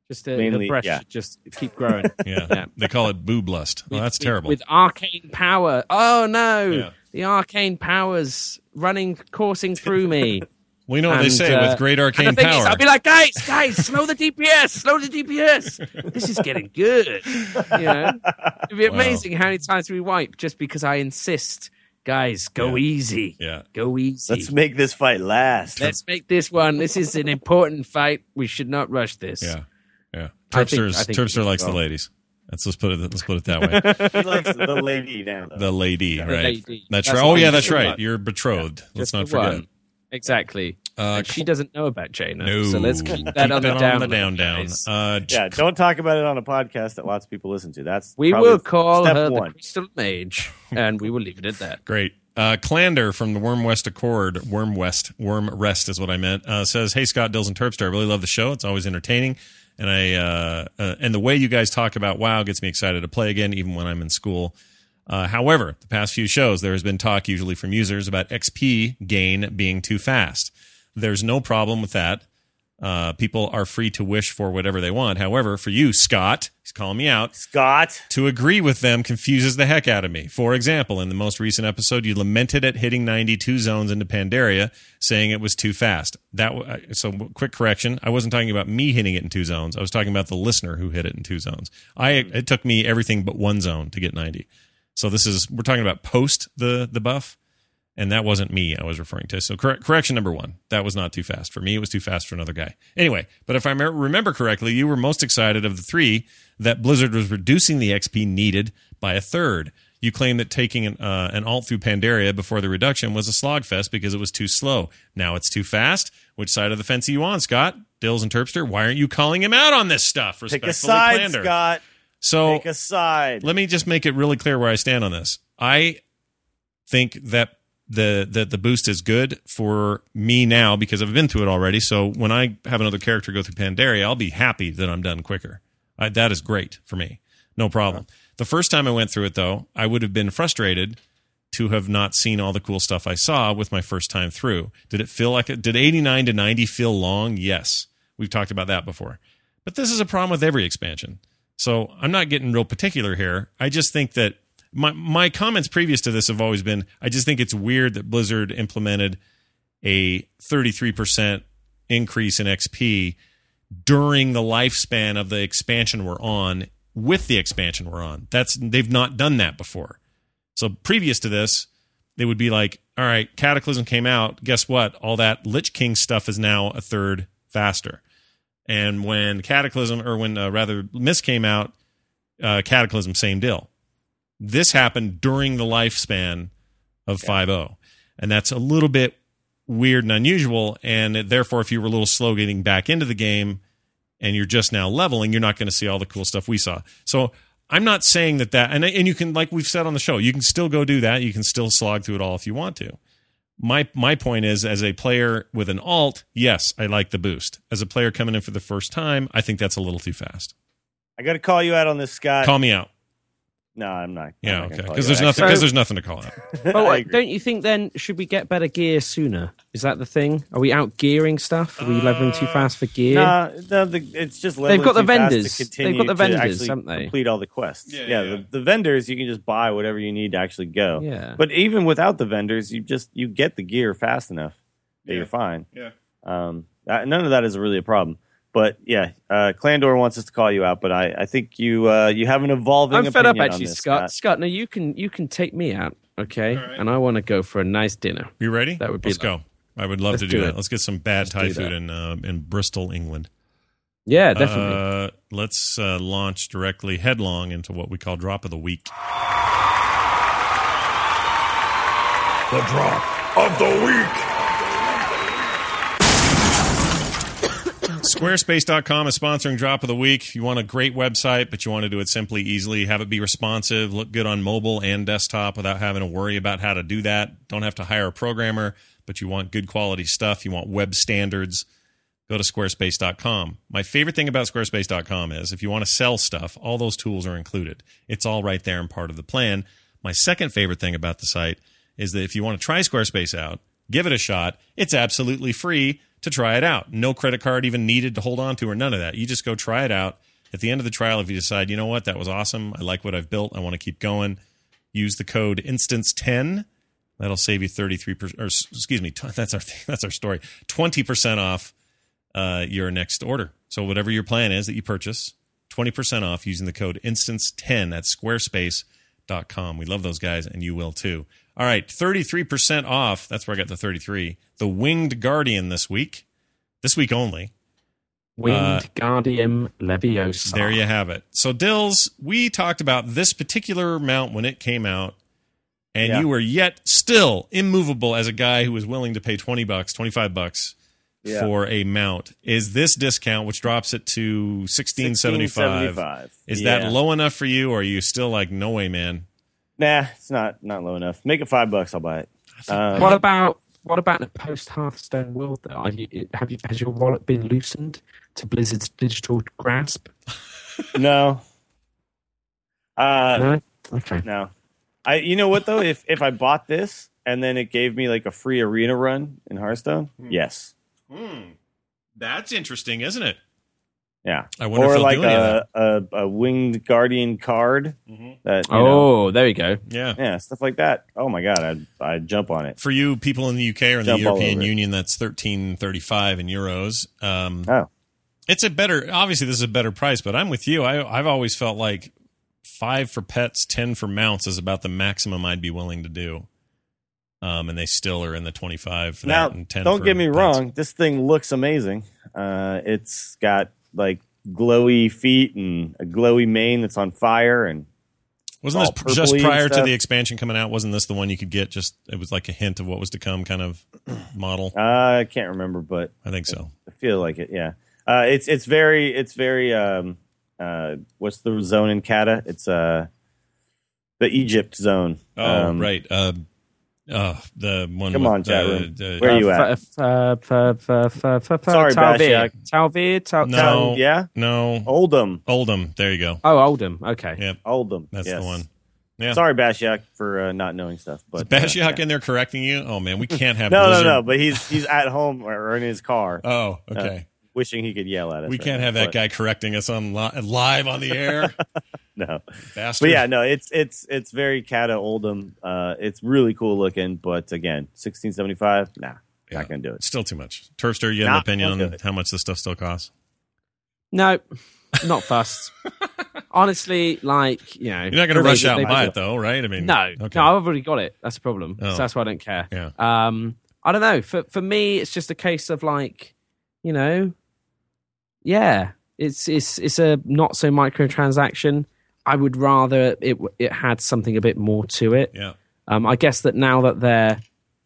Just the, Mainly, the breast yeah. should just keep growing. Yeah. Yeah. They call it boob lust. Well, With- that's with- terrible. With arcane power. Oh no, Yeah. the arcane powers running, coursing through me. Well, you know what they And, say uh, with great arcane and the thing power. Is, I'll be like, guys, guys, slow the D P S, slow the D P S. This is getting good. You know, it'd be Wow. amazing how many times we wipe just because I insist. Guys, go Yeah. easy. Yeah. Go easy. Let's make this fight last. Let's make this one. This is an important fight. We should not rush this. Yeah. Yeah. I think- Terpsters, I think Terpster it's likes the wrong. ladies. Let's, let's put it let's put it that way. He likes the lady now. though. The lady, right? lady. That's, That's right. Oh the yeah, one. that's Just the right. one. You're betrothed. Let's Just not the forget. one. Exactly. Uh, And she doesn't know about Jaina. No. So let's keep Keep that on the that down. on the down down. guys. Uh, Yeah, don't talk about it on a podcast that lots of people listen to. That's We probably will call step her one. the Crystal Mage, and we will leave it at that. Great. Uh, Clander from the Worm West Accord, Worm West, Worm Rest is what I meant, uh, says, "Hey Scott, Dills, and Terpster, I really love the show. It's always entertaining, and I uh, uh, and the way you guys talk about WoW gets me excited to play again, even when I'm in school. Uh, however, the past few shows, there has been talk, usually from users, about X P gain being too fast. There's no problem with that. Uh, people are free to wish for whatever they want. However, for you, Scott, he's calling me out. Scott. To agree with them confuses the heck out of me. For example, in the most recent episode, you lamented at hitting ninety-two zones into Pandaria, saying it was too fast. That w- so quick correction. I wasn't talking about me hitting it in two zones. I was talking about the listener who hit it in two zones. I it took me everything but one zone to get ninety. So this is we're talking about post the the buff. And that wasn't me I was referring to. So cor- correction number one, that was not too fast. For me, it was too fast for another guy. Anyway, but if I me- remember correctly, you were most excited of the three that Blizzard was reducing the X P needed by a third. You claimed that taking an, uh, an alt through Pandaria before the reduction was a slogfest because it was too slow. Now it's too fast. Which side of the fence are you on, Scott? Dills and Terpster, why aren't you calling him out on this stuff? Pick Respectfully, a side, Clander. Scott. So Pick a side. let me just make it really clear where I stand on this. I think that the the the boost is good for me now because I've been through it already. So when I have another character go through Pandaria, I'll be happy that I'm done quicker. I, that is great for me. No problem. The first time I went through it, though, I would have been frustrated to have not seen all the cool stuff I saw with my first time through. Did it feel like it? Did eighty-nine to ninety feel long? Yes. We've talked about that before. But this is a problem with every expansion. So I'm not getting real particular here. I just think that my my comments previous to this have always been, I just think it's weird that Blizzard implemented a thirty-three percent increase in X P during the lifespan of the expansion we're on with the expansion we're on. That's they've not done that before. So previous to this, they would be like, all right, Cataclysm came out. Guess what? All that Lich King stuff is now a third faster. And when Cataclysm, or when uh, rather Mist came out, uh, Cataclysm, same deal. This happened during the lifespan of five point oh. And that's a little bit weird and unusual. And therefore, if you were a little slow getting back into the game and you're just now leveling, you're not going to see all the cool stuff we saw. So I'm not saying that that, and, and you can, like we've said on the show, you can still go do that. You can still slog through it all if you want to. My my point is, as a player with an alt, yes, I like the boost. As a player coming in for the first time, I think that's a little too fast. I got to call you out on this, Scott. Call me out. No, I'm not. I'm Yeah, not gonna okay. call Because you there's out. nothing. Actually- Because there's nothing to call out. But I what, agree. don't you think then, should we get better gear sooner? Is that the thing? Are we out gearing stuff? Are we leveling too fast for gear? Nah, no, the, it's just They've got the leveling too fast vendors. To They've continue got the to vendors, actually haven't they? complete all the quests. Yeah, Yeah, yeah, the, yeah. the vendors you can just buy whatever you need to actually go. Yeah. But even without the vendors, you just you get the gear fast enough that Yeah. you're fine. Yeah. Um, that, none of that is really a problem. But yeah, uh, Clandor wants us to call you out, but I, I think you uh, you have an evolving. I'm fed up opinion on actually, this, Scott. Scott, no, you can you can take me out, okay? All right. And I want to go for a nice dinner. You ready? That would be Let's like- go. I would love Let's to do, do that. it. Let's get some bad Thai do food that. in uh, in Bristol, England. Yeah, definitely. Uh, let's uh, launch directly headlong into what we call drop of the week. The drop of the week. Squarespace dot com is sponsoring Drop of the Week. If you want a great website, but you want to do it simply, easily, have it be responsive, look good on mobile and desktop without having to worry about how to do that. Don't have to hire a programmer, but you want good quality stuff. You want web standards. Go to Squarespace dot com. My favorite thing about Squarespace dot com is if you want to sell stuff, all those tools are included. It's all right there and part of the plan. My second favorite thing about the site is that if you want to try Squarespace out, give it a shot. It's absolutely free to try it out. No credit card even needed to hold on to or none of that. You just go try it out. At the end of the trial, if you decide, you know what, that was awesome, I like what I've built, I want to keep going, use the code instance ten. That'll save you thirty-three percent, or excuse me, that's our that's our story. twenty percent off uh, your next order. So whatever your plan is that you purchase, twenty percent off using the code instance ten at squarespace dot com. We love those guys, and you will too. All right, thirty-three percent off. That's where I got the thirty-three. The Winged Guardian this week. This week only. Winged Uh, Guardian Leviosa. There you have it. So, Dills, we talked about this particular mount when it came out, and Yeah. you were yet still immovable as a guy who was willing to pay twenty bucks, twenty-five bucks Yeah. for a mount. Is this discount, which drops it to sixteen seventy-five, is Yeah. that low enough for you, or are you still like, no way, man? Nah, it's not not low enough. Make it five bucks, I'll buy it. Um, What about what about in a post Hearthstone world? Though, Are you, have you has your wallet been loosened to Blizzard's digital grasp? no. Uh, No. Okay. no. I. You know what though? If if I bought this and then it gave me like a free arena run in Hearthstone, yes, Hmm. That's interesting, isn't it? yeah. I wonder if Or they'll like do any of a, a a winged guardian card. Mhm. That you know, Oh, there we go. Yeah. yeah, stuff like that. Oh my god, I'd I'd jump on it. For you people in the U K or in the Jump all European over it. Union, that's thirteen thirty-five in euros. Um, Oh, It's a better, obviously this is a better price, but I'm with you. I, I've always felt like five for pets, ten for mounts is about the maximum I'd be willing to do. Um, and they still are in the twenty-five for now that and ten don't for get me pets. wrong. This thing looks amazing. Uh, it's got like glowy feet and a glowy mane that's on fire, and Wasn't all this just purpley and prior to stuff. the expansion coming out? Wasn't this the one you could get? Just it was like a hint of what was to come, kind of model. uh, I can't remember, but I think so. I feel like it. Yeah, uh, it's it's very it's very um, uh, what's the zone in Kata? It's uh, the Egypt zone. Oh, Um, right. Uh, uh, the one. Come with, on, chat uh, room. uh, Where are you at? F- f- f- f- f- f- Sorry, Talvir. Bashak. Talvir. Tal- No. Tal- Yeah, No, Oldham, Oldham. There you go. Oh, Oldham. Okay. Yep, Oldham. that's yes. the one. Yeah. Sorry, Bashiak, for uh, not knowing stuff. Is But Bashiak uh, in there correcting you? Oh man, we can't have no, no, Blizzard. no. But he's he's at home or in his car, Oh, okay. wishing he could yell at us. we right can't now, have that but guy correcting us on li- live on the air. No, Bastard. but yeah, no. It's it's it's very Kata Oldham. Uh, it's really cool looking, but again, sixteen seventy five. Nah, Yeah. not gonna do it. Still too much. Turfster, you have an Not opinion gonna on do it. how much this stuff still costs? No, not fussed. Honestly, like, you know. You're not going to they- rush out they- and buy it, though, right? I mean, No, Okay. no, I've already got it. That's the problem. Oh. So that's why I don't care. Yeah. Um, I don't know. For for me, it's just a case of like, you know, yeah, it's it's it's a not so microtransaction. I would rather it it had something a bit more to it. Yeah. Um, I guess that now that they're,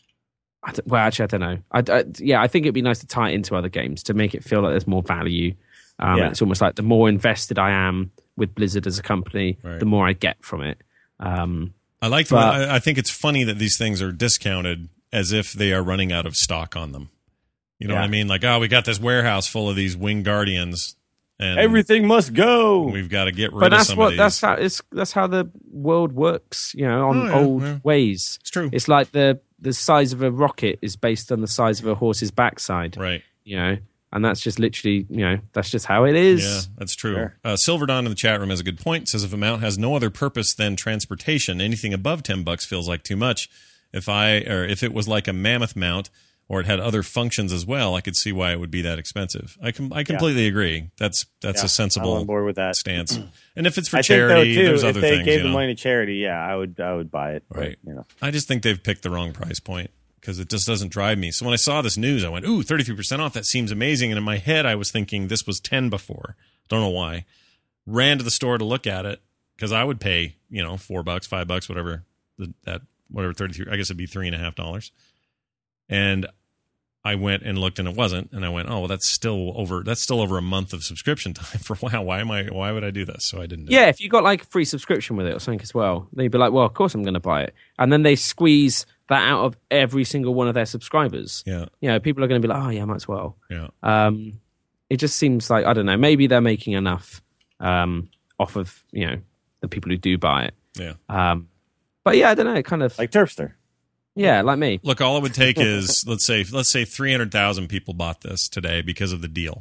I don't- well, actually, I don't know. I, I, yeah, I think it'd be nice to tie it into other games to make it feel like there's more value. Um, Yeah. It's almost like the more invested I am with Blizzard as a company, Right. the more I get from it. Um, I like the But- I, I think it's funny that these things are discounted as if they are running out of stock on them. You know Yeah. what I mean? Like, oh, we got this warehouse full of these Winged Guardians, and Everything must go. we've got to get rid but of that's some what of these. that's how it's that's how the world works, you know, on Oh, yeah, old yeah. ways. It's true. It's like the the size of a rocket is based on the size of a horse's backside, Right. you know, and that's just literally, you know, that's just how it is. Yeah, that's true. Sure. Uh, Silverdon in the chat room has a good point. Says if a mount has no other purpose than transportation, anything above ten bucks feels like too much. If I or if it was like a mammoth mount or it had other functions as well, I could see why it would be that expensive. I com- I completely agree. That's that's Yeah, a sensible I'm on board with that. stance. And if it's for I charity, think though too, there's if other they things. gave You the know? money to charity, yeah, I would I would buy it. But, Right. You know. I just think they've picked the wrong price point because it just doesn't drive me. So when I saw this news, I went, ooh, thirty-three percent off. That seems amazing. And in my head, I was thinking this was ten before. Don't know why. Ran to the store to look at it because I would pay, you know, four bucks, five bucks, whatever, the, that, whatever, thirty-three, I guess it'd be three and a half dollars. And I went and looked and it wasn't. And I went, oh, well, that's still over, that's still over a month of subscription time for wow. Why am I, why would I do this? So I didn't do it. Yeah, if you got like a free subscription with it or something as well, then you'd be like, well, of course I'm going to buy it. And then they squeeze that out of every single one of their subscribers. Yeah. You know, people are going to be like, oh, yeah, might as well. Yeah. Um, it just seems like, I don't know, maybe they're making enough um, off of, you know, the people who do buy it. Yeah. Um, but yeah, I don't know, kind of. Like Turfster. Yeah, like me. Look, all it would take is let's say let's say three hundred thousand people bought this today because of the deal.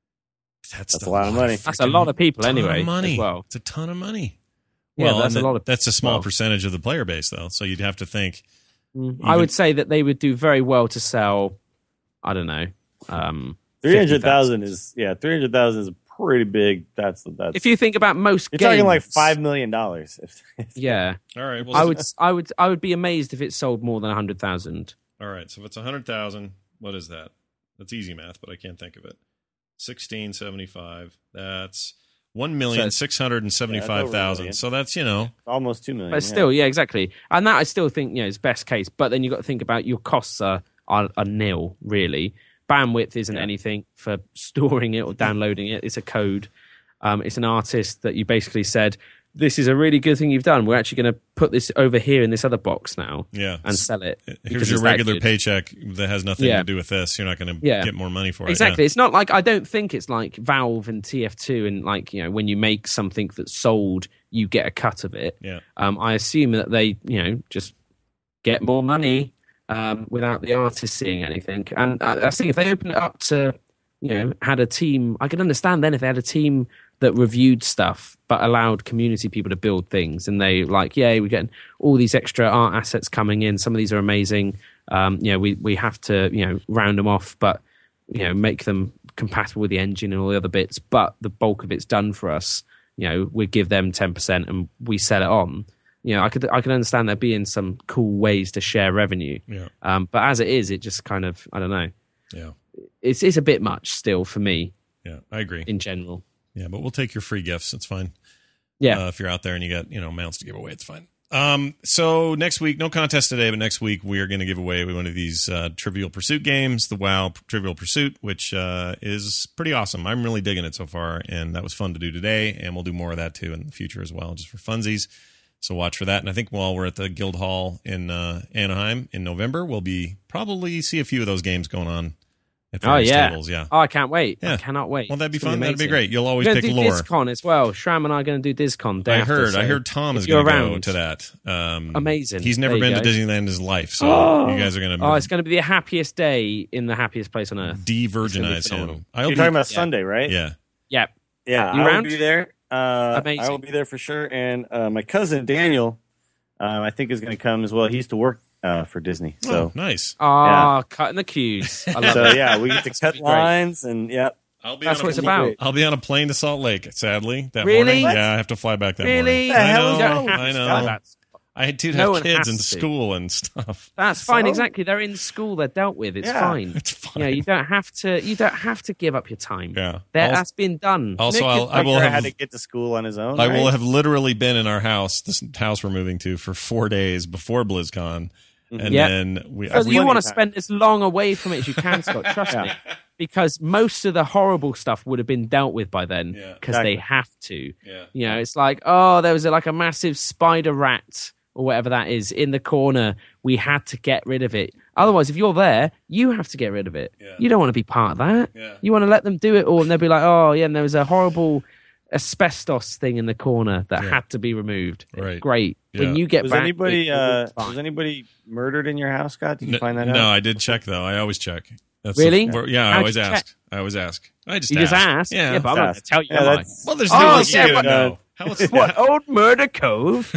That's, That's a lot of money. That's a lot of people ton anyway. Of money. As well, it's a ton of money. Yeah, Well, that's and a lot that- of. that's a small well. percentage of the player base, though. So you'd have to think. Mm, I would say that they would do very well to sell. I don't know. Um, Three hundred thousand is yeah, three hundred thousand is pretty big. That's that's. If you think about most you're games, talking like five million dollars. Yeah, All right. Well, I would. I would. I would be amazed if it sold more than a hundred thousand. All right. So if it's a hundred thousand, what is that? That's easy math, but I can't think of it. Sixteen seventy five. That's one million six hundred and seventy five thousand. So that's you know almost two million. But still, yeah. yeah, exactly. And that I still think you know is best case. But then you got to think about your costs are are, are nil really. Bandwidth isn't Yeah. anything for storing it or downloading it. It's a code. Um, it's an artist that you basically said, this is a really good thing you've done. We're actually going to put this over here in this other box now yeah. and sell it. because Here's your it's that regular good. paycheck that has nothing Yeah. to do with this. You're not going to Yeah. get more money for it. Exactly. It's not like, I don't think it's like Valve and T F two and like, you know, when you make something that's sold, you get a cut of it. Yeah. Um, I assume that they, you know, just get more money um, without the artist seeing anything. And I, I think if they open it up to, you know, had a team, I could understand then if they had a team that reviewed stuff but allowed community people to build things and they like, yeah, we're getting all these extra art assets coming in. Some of these are amazing. Um, you know, we, we have to, you know, round them off, but, you know, make them compatible with the engine and all the other bits. But the bulk of it's done for us. You know, we give them ten percent and we sell it on. You know, I could I could understand there being some cool ways to share revenue. Yeah. Um, but as it is, it just kind of, I don't know. Yeah. It's it's a bit much still for me Yeah. I agree. in general. Yeah, but we'll take your free gifts. It's fine. Yeah. Uh, if you're out there and you got, you know, mounts to give away, it's fine. Um, so next week, no contest today, but next week we are going to give away one of these uh, Trivial Pursuit games, the WoW Trivial Pursuit, which uh, is pretty awesome. I'm really digging it so far, and that was fun to do today, and we'll do more of that too in the future as well, just for funsies. So watch for that. And I think while we're at the Guild Hall in uh, Anaheim in November, we'll be probably see a few of those games going on at Oh various yeah. tables. Yeah. Oh, I can't wait. Yeah. I cannot wait. Well, that'd be It's gonna fun. That'd be amazing. great. You'll always We're pick gonna do lore. DizCon as well. Shram and I are going to do DizCon. Day I after, heard. so I heard Tom if is you're going to go around- to that. Um, Amazing. He's never There you been to go. Disneyland in his life, so you guys are going to Oh, it's going to be the happiest day in the happiest place on earth. de-virginize phenomenal. him. I You're hope talking he- about Sunday, right? yeah. Yeah. Yeah, You I around? will be there. Uh, Amazing. I will be there for sure. And uh, my cousin Daniel, um, I think is going to come as well. He used to work uh, for Disney, Oh, so nice. Oh, Yeah. cutting the queues. I love so it. yeah, we get to cut be great. lines and yeah. I'll be That's on what a, it's about. I'll be on a plane to Salt Lake. Sadly, that Really? morning. Yeah, I have to fly back that Really? morning. The I hell know. is You don't have I to know. start that. I do No have one kids has in to. school and stuff. That's fine. So? Exactly. They're in school. They're dealt with. It's Yeah. fine. It's fine. You know, you don't have to. You don't have to give up your time. Yeah. That, Also- that's been done. Also, Nick I'll, I will Tucker have. had to get to school on his own. I will right? have literally been in our house, this house we're moving to, for four days before BlizzCon, and Yep. then we. So we you want to plenty of time. spend as long away from it as you can, Scott. Trust me, because most of the horrible stuff would have been dealt with by then, Yeah. because Exactly. they have to. Yeah. You know, it's like, oh, there was a, like a massive spider rat or whatever that is in the corner. We had to get rid of it. Otherwise, if you're there, you have to get rid of it. Yeah. You don't want to be part of that. Yeah. You want to let them do it all, and they'll be like, oh, yeah, and there was a horrible asbestos thing in the corner that Yeah. had to be removed. Right. Great. Yeah. When you get Was back, anybody it- uh, it's fine. was anybody murdered in your house, Scott? Did you No, find that no, out? I did check though. I always check. That's Really? The, yeah, I How'd always you ask. check? I always ask. I just You ask. just ask? Yeah. but I'm not going to Just tell you. Yeah, am I? that's- Well, there's Oh, no else yeah, you but- to know. How else- What, old Murder Cove?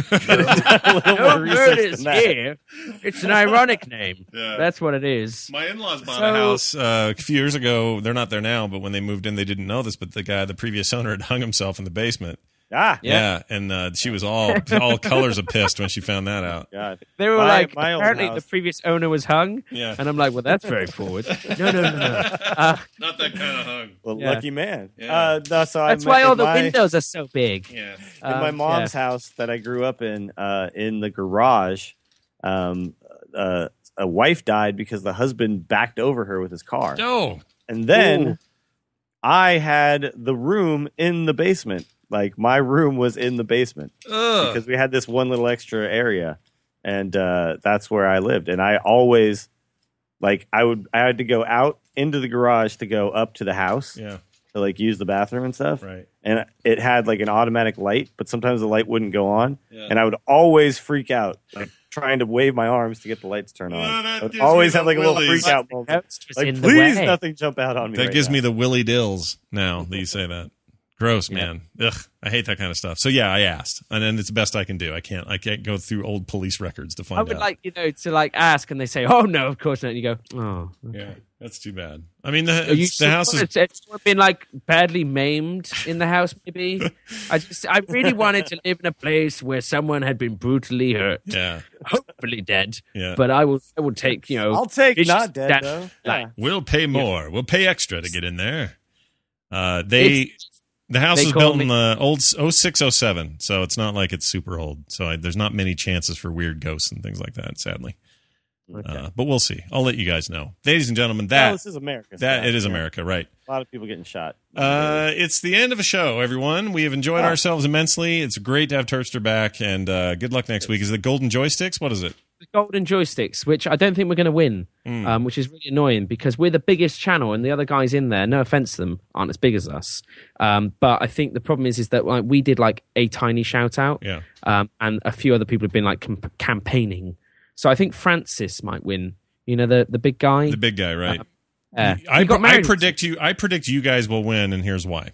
A little more Old research Murder's than that. here. It's an ironic name. Yeah. That's what it is. My in-laws bought So- a house uh, a few years ago. They're not there now, but when they moved in, they didn't know this. But the guy, the previous owner, had hung himself in the basement. Ah, Yeah, and uh, she was all all colors of pissed when she found that out. God. They were My- like, my old apparently house- the previous owner was hung. Yeah. And I'm like, well, that's very forward. No, no, no, no. Uh, Not that kind of hung. Well, Yeah. lucky man. Yeah. Uh, no, so that's I'm why in all the my, windows are so big. Yeah. in my Um, mom's yeah. house that I grew up in. Uh, in the garage, um, uh, a wife died because the husband backed over her with his car, Oh, and then Ooh. I had the room in the basement. Like my room was in the basement ugh. because we had this one little extra area, and uh, that's where I lived. And I always, like, I would I had to go out into the garage to go up to the house Yeah, to like use the bathroom and stuff. right. And it had like an automatic light, but sometimes the light wouldn't go on, Yeah. and I would always freak out, like trying to wave my arms to get the lights turned on. Oh, that I would gives always me have like a the little willies. freak out moment. Ghost was Like, in the please, way. nothing jump out on me. That right gives now. me the willy dills now that you say that. Gross, man. Ugh, I hate that kind of stuff. So yeah, I asked, and then it's the best I can do. I can't, I can't go through old police records to find I would out. like, you know, to like ask and they say, oh, no, of course not. And you go, oh. Yeah, that's too bad. I mean, the, Are you it's, the house is. it's, it's been like badly maimed in the house, maybe. I just, I really wanted to live in a place where someone had been brutally hurt, Yeah, hopefully dead. Yeah. But I will, I will take, you know, I'll take vicious not dead death. though. Like, we'll pay more. We'll pay extra to get in there. Uh, they It's- the house they was call built me- in the old oh six oh seven, so it's not like it's super old. So I, there's not many chances for weird ghosts and things like that. Sadly, Okay. uh, but we'll see. I'll let you guys know, ladies and gentlemen. Well, That this is America. that Scott. it is Yeah. America, right? A lot of people getting shot. Uh, it's the end of a show, everyone. We have enjoyed Oh. ourselves immensely. It's great to have Terpster back, and uh, good luck next week. Is it Golden Joysticks? What is it? The golden joysticks, which I don't think we're going to win, Mm. um, which is really annoying because we're the biggest channel and the other guys in there, no offense to them, aren't as big as us. Um, but I think the problem is is that like, we did like a tiny shout out, Yeah. um, and a few other people have been like camp- campaigning. So I think Francis might win. You know, the the big guy. The big guy, right? Uh, I, he got I married. predict you. I predict you guys will win, and here's why.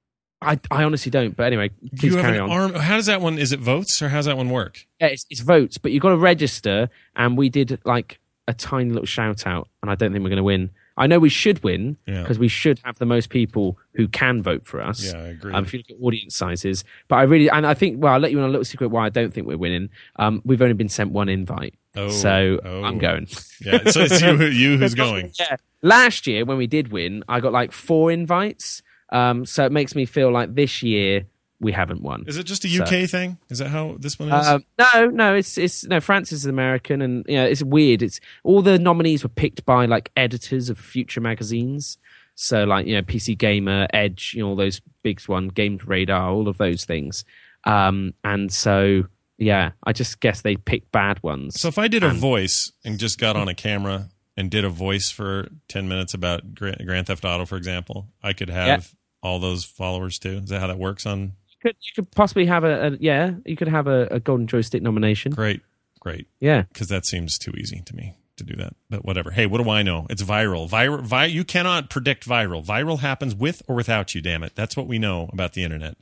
I, I honestly don't. But anyway, please you have carry an on. arm. How does that one? Is it votes or how's that one work? Yeah, it's, it's votes, but you've got to register, and we did like a tiny little shout out, and I don't think we're going to win. I know we should win Yeah. because we should have the most people who can vote for us. Yeah, I agree. Um, if you look at audience sizes, but I really and I think well, I'll let you in on a little secret why I don't think we're winning. Um, we've only been sent one invite, Oh, so oh. I'm going. Yeah, so it's you, you who's going. Yeah. Last year when we did win, I got like four invites. Um, so it makes me feel like this year we haven't won. Is it just a U K thing? Is that how this one is? Um, no, no, it's it's no. Francis is American, and you know, it's weird. It's all the nominees were picked by like editors of future magazines. So like you know, P C Gamer, Edge, you know, all those big one, Games Radar, all of those things. Um, and so yeah, I just guess they pick bad ones. So if I did a and- voice and just got on a camera and did a voice for ten minutes about Grand, Grand Theft Auto, for example, I could have Yeah. all those followers too. Is that how that works on? you could you could possibly have a, a yeah, you could have a, a golden joystick nomination. Great, great. Yeah. Because that seems too easy to me to do that. But whatever. Hey, what do I know? It's viral. Viral. Vi- you cannot predict viral. Viral happens with or without you, damn it. That's what we know about the internet.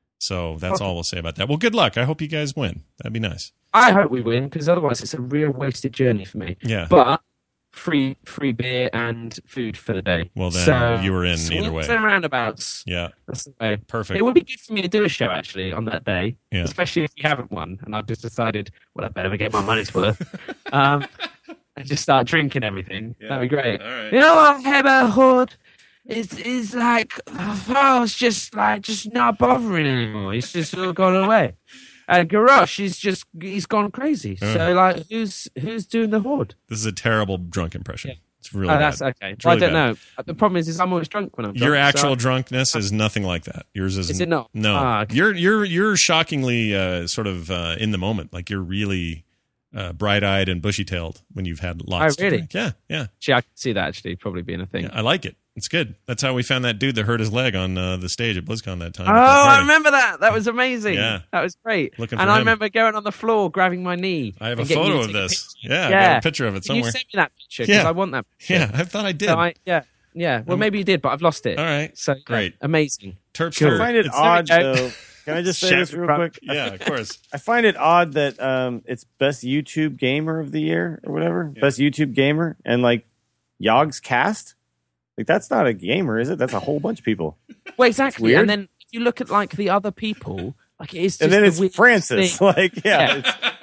So that's all we'll say about that. Well, good luck. I hope you guys win. That'd be nice. I hope we win because otherwise it's a real wasted journey for me. Yeah. But free free beer and food for the day. Well, then so, you were in either way. swings and roundabouts. Yeah. That's the way. Perfect. It would be good for me to do a show actually on that day, Yeah. especially if you haven't won. And I've just decided, well, I better get my money's worth. um, and just start drinking everything. Yeah. That'd be great. All right. You know what, Heber Hood? It's, it's like, oh, it's just like, just not bothering anymore. It's just all gone away. And Garrosh, he's just, he's gone crazy. Yeah. So, like, who's who's doing the Horde? This is a terrible drunk impression. Yeah. It's really Oh, bad. that's okay. It's Well, really I don't bad. know. The problem is, is I'm always drunk when I'm drunk. Your so actual I- drunkenness is nothing like that. Yours is Is it not? No, Ah, okay. you're you're you're shockingly uh, sort of uh, in the moment. Like you're really uh, bright eyed and bushy tailed when you've had lots. Oh, really? To drink. Yeah, yeah, Actually, I can see that actually probably being a thing. yeah. I like it. It's good. That's how we found that dude that hurt his leg on uh, the stage at BlizzCon that time. Oh, at that I party. remember that. That was amazing. Yeah. That was great. Looking and for I him. remember going on the floor, grabbing my knee. I have a and getting you photo to of take a this. picture. Yeah, I yeah. got a picture of it Can you somewhere. send me that picture? Because Yeah. I want that picture. Yeah, I thought I did. So I, yeah. Yeah. Well, Um, maybe you did, but I've lost it. All right. So yeah, Great. amazing. Terpster. I find it It's- odd There we go. though. Can I just say Chef this real Crump. quick? Yeah, of course. I find it odd that um, it's best YouTube gamer of the year or whatever, Yeah. best YouTube gamer, and like Yogg's cast. Like that's not a gamer, is it? That's a whole bunch of people. Well, exactly. Weird. And then if you look at like the other people, like it is just And then the it's weirdest Francis. thing. Like, yeah,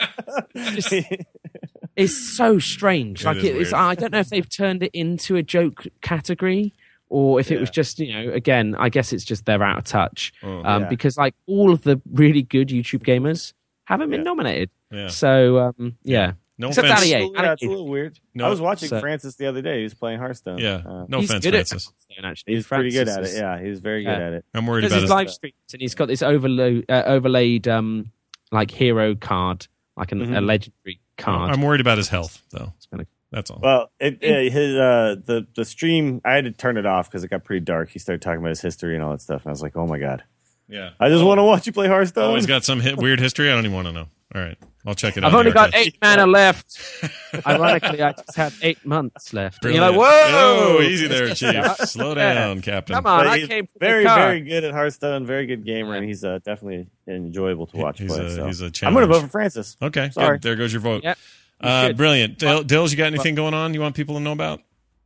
Just- it's, It's so strange. It Like is it, it's, weird. I don't know if they've turned it into a joke category or if it Yeah. was just, you know, again, I guess it's just they're out of touch. Oh, um, yeah. Because like all of the really good YouTube gamers haven't been Yeah. nominated. Yeah. So um, yeah. No Except offense. Ali yeah, A. it's a little weird. No. I was watching So- Francis the other day. He was playing Hearthstone. Yeah. Uh, No He's offense, good at Francis. Hearthstone, actually. he's pretty good at Francis it. is- Yeah, he's very good Yeah. at it. I'm worried Because about his his. live streams and he's got this overload, uh, overlaid um, like hero card, like an, Mhm. a legendary card. I'm worried about his health, though. It's gonna- That's all. Well, it, uh, his uh, the the stream. I had to turn it off because it got pretty dark. He started talking about his history and all that stuff, and I was like, "Oh my god, yeah. I just want to watch you play Hearthstone." Always got some hit, weird history. I don't even want to know. All right. I'll check it out. I've only got Erica. eight mana left. Ironically, I just have eight months left. And you're like, Brilliant. whoa! Oh, easy there, Chief. Slow down, Captain. Come on, But I he's came from very, the car. very good at Hearthstone. Very good gamer, and he's uh, definitely enjoyable to watch He's play. a- so. he's a I'm going to challenge. vote for Francis. Okay, Sorry. good. There goes your vote. Yep. Uh, Good. brilliant. Dill, Dills, you got anything going on you want people to know about?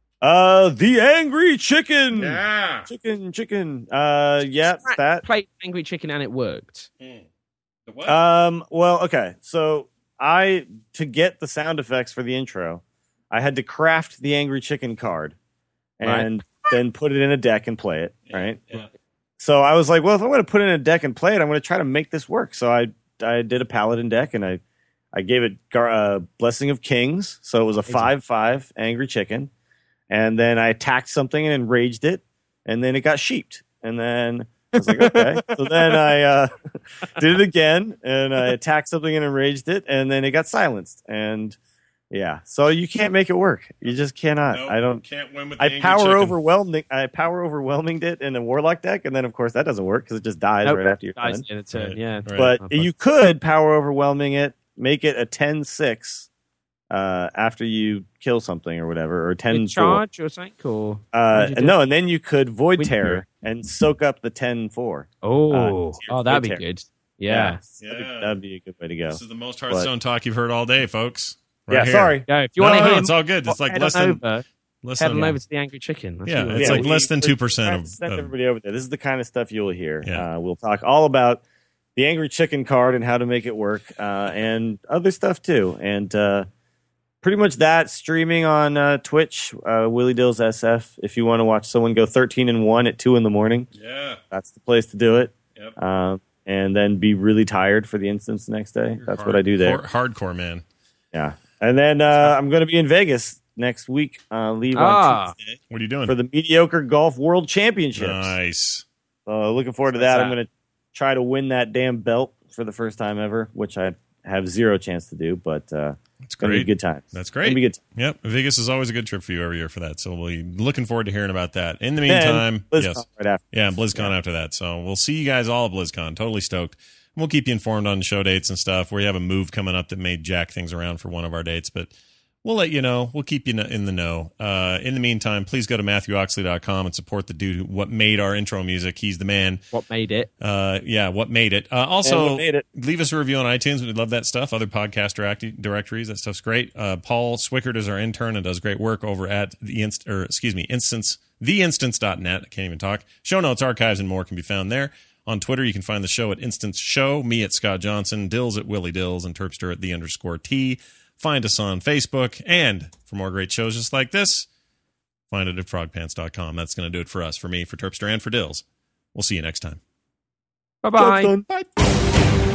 Uh, the Angry Chicken. Yeah. Chicken, chicken. Uh, yeah, I that. played Angry Chicken and it worked. The what? Um, well, okay. So I, to get the sound effects for the intro, I had to craft the Angry Chicken card and then put it in a deck and play it, right? Yeah. So I was like, well, if I'm going to put it in a deck and play it, I'm going to try to make this work. So I I did a Paladin deck and I, I gave it Gar- uh, Blessing of Kings. So it was a five five Angry Chicken. And then I attacked something and enraged it. And then it got sheeped. And then I was like, okay. So then I uh, did it again, and I attacked something and enraged it, and then it got silenced. And yeah, so you can't make it work. You just cannot. Nope, I don't. Can't win with the I angry power chicken. overwhelming. I power overwhelming it in a Warlock deck, and then of course that doesn't work because it just dies Nope. right after you're Dies done. in a turn, Right, yeah. right. But you could power overwhelming it, make it a ten six uh, after you kill something or whatever, or ten With charge or something? Or Uh, how'd you do no, it? and then you could Void Wind Terror Terror. and soak up the ten four. Oh, Uh, oh, that'd be Terror. good. Yeah. That'd, be, Yeah. that'd be a good way to go. This is the most Hearthstone talk you've heard all day, folks. Yeah, Right here. sorry. Yeah, if you No, want to no, hear it's all good. It's like head less on than over, less head than on over to the Angry Chicken. That's Yeah, what you it's want. like less than we- two percent of- Send of- everybody over there. This is the kind of stuff you'll hear. Yeah. Uh, we'll talk all about the Angry Chicken card and how to make it work, uh, and other stuff too. And uh, pretty much that streaming on uh, Twitch, uh, Willie Dills S F. If you want to watch someone go thirteen and one at two in the morning, Yeah. that's the place to do it. Yep. Um, and then be really tired for the instance the next day. That's what I do there. Hard- Hardcore, man. Yeah. And then uh, I'm going to be in Vegas next week. Uh, leave Ah. on Tuesday What are you doing? for the Mediocre Golf World Championships. Nice. Uh, looking forward to What's that. that? I'm going to try to win that damn belt for the first time ever, which I have zero chance to do, but uh, That's it's going to be a great. good time. That's It's gonna great. be a good time. Yep. Vegas is always a good trip for you every year for that. So we'll be looking forward to hearing about that. In the Then meantime, BlizzCon yes. right after. Yeah, BlizzCon after that. So we'll see you guys all at BlizzCon. Totally stoked. And we'll keep you informed on show dates and stuff. We have a move coming up that may jack things around for one of our dates, but we'll let you know. We'll keep you in the know. Uh, in the meantime, please go to matthew oxley dot com and support the dude who what made our intro music. He's the man. What made it? Uh, yeah, what made it. Uh, And also, what made it. leave us a review on iTunes. We'd love that stuff. Other podcast direct- directories, that stuff's great. Uh, Paul Swickert is our intern and does great work over at the inst or excuse me, instance the instance dot net. I can't even talk. Show notes, archives, and more can be found there. On Twitter, you can find the show at Instance Show, me at Scott Johnson, Dills at Willie Dills, and Terpster at the underscore T. Find us on Facebook, and for more great shows just like this, find it at frog pants dot com. That's going to do it for us, for me, for Terpster, and for Dills. We'll see you next time. Bye-bye. Job's done.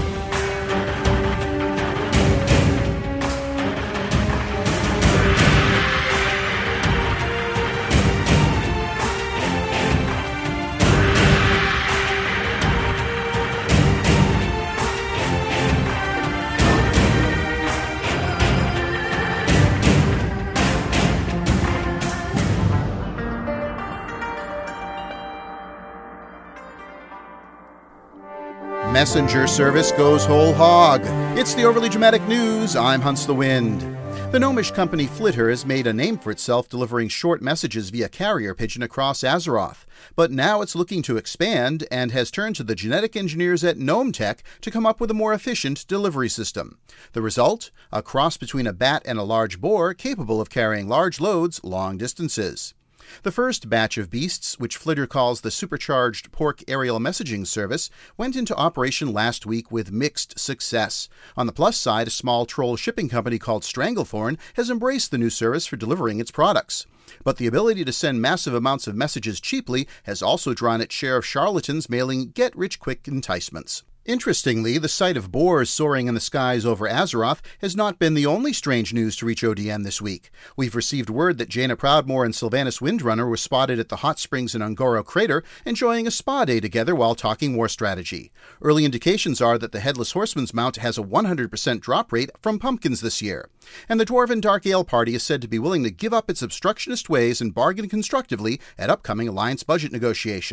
Messenger service goes whole hog. It's the Overly Dramatic News. I'm Hunts the Wind. The gnomish company Flitter has made a name for itself delivering short messages via carrier pigeon across Azeroth. But now it's looking to expand and has turned to the genetic engineers at Gnome Tech to come up with a more efficient delivery system. The result? A cross between a bat and a large boar capable of carrying large loads long distances. The first batch of beasts, which Flitter calls the Supercharged Pork Aerial Messaging Service, went into operation last week with mixed success. On the plus side, a small troll shipping company called Stranglethorn has embraced the new service for delivering its products. But the ability to send massive amounts of messages cheaply has also drawn its share of charlatans mailing get-rich-quick enticements. Interestingly, the sight of boars soaring in the skies over Azeroth has not been the only strange news to reach O D M this week. We've received word that Jaina Proudmoore and Sylvanas Windrunner were spotted at the hot springs in Ungoro Crater, enjoying a spa day together while talking war strategy. Early indications are that the Headless Horseman's mount has a one hundred percent drop rate from pumpkins this year. And the Dwarven Dark Ale Party is said to be willing to give up its obstructionist ways and bargain constructively at upcoming Alliance budget negotiations.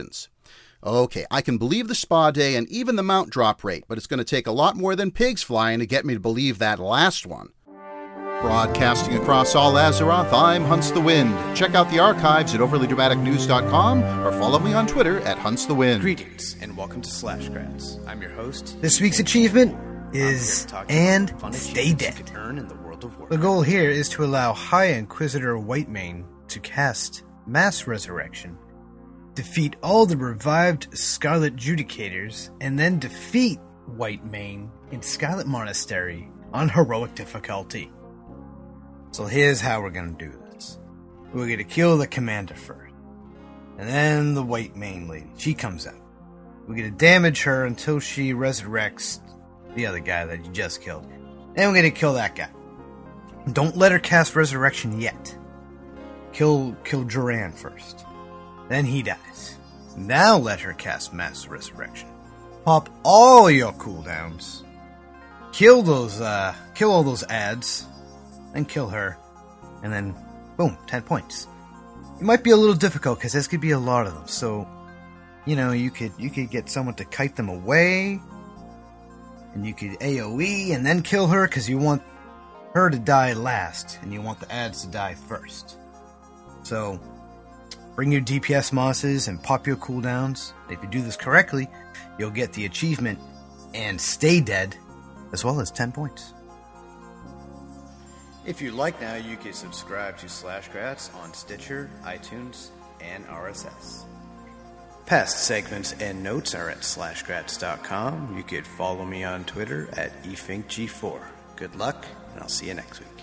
Okay, I can believe the spa day and even the mount drop rate, but it's going to take a lot more than pigs flying to get me to believe that last one. Broadcasting across all Azeroth, I'm Hunts the Wind. Check out the archives at overly dramatic news dot com or follow me on Twitter at Hunts the Wind. Greetings and welcome to Slashgrats. I'm your host. This week's achievement is And Stay Dead. Earn in the world of The goal here is to allow High Inquisitor Whitemane to cast Mass Resurrection, defeat all the revived Scarlet Judicators, and then defeat Whitemane in Scarlet Monastery on heroic difficulty. So here's how we're going to do this. We're going to kill the commander first. And then the Whitemane lady. She comes out. We're going to damage her until she resurrects the other guy that you just killed. Then we're going to kill that guy. Don't let her cast Resurrection yet. Kill, kill Duran first. Then he dies. Now let her cast Mass Resurrection. Pop all your cooldowns. Kill those, uh, kill all those ads. Then kill her, and then, boom, ten points. It might be a little difficult, because there's going to be a lot of them, so, you know, you could you could get someone to kite them away, and you could AoE, and then kill her, because you want her to die last, and you want the ads to die first. So, bring your D P S mosses and pop your cooldowns. If you do this correctly, you'll get the achievement, and stay dead, as well as ten points. If you'd like now, you can subscribe to Slashgrats on Stitcher, iTunes, and R S S. Past segments and notes are at slashgrats dot com. You could follow me on Twitter at e fink g four. Good luck, and I'll see you next week.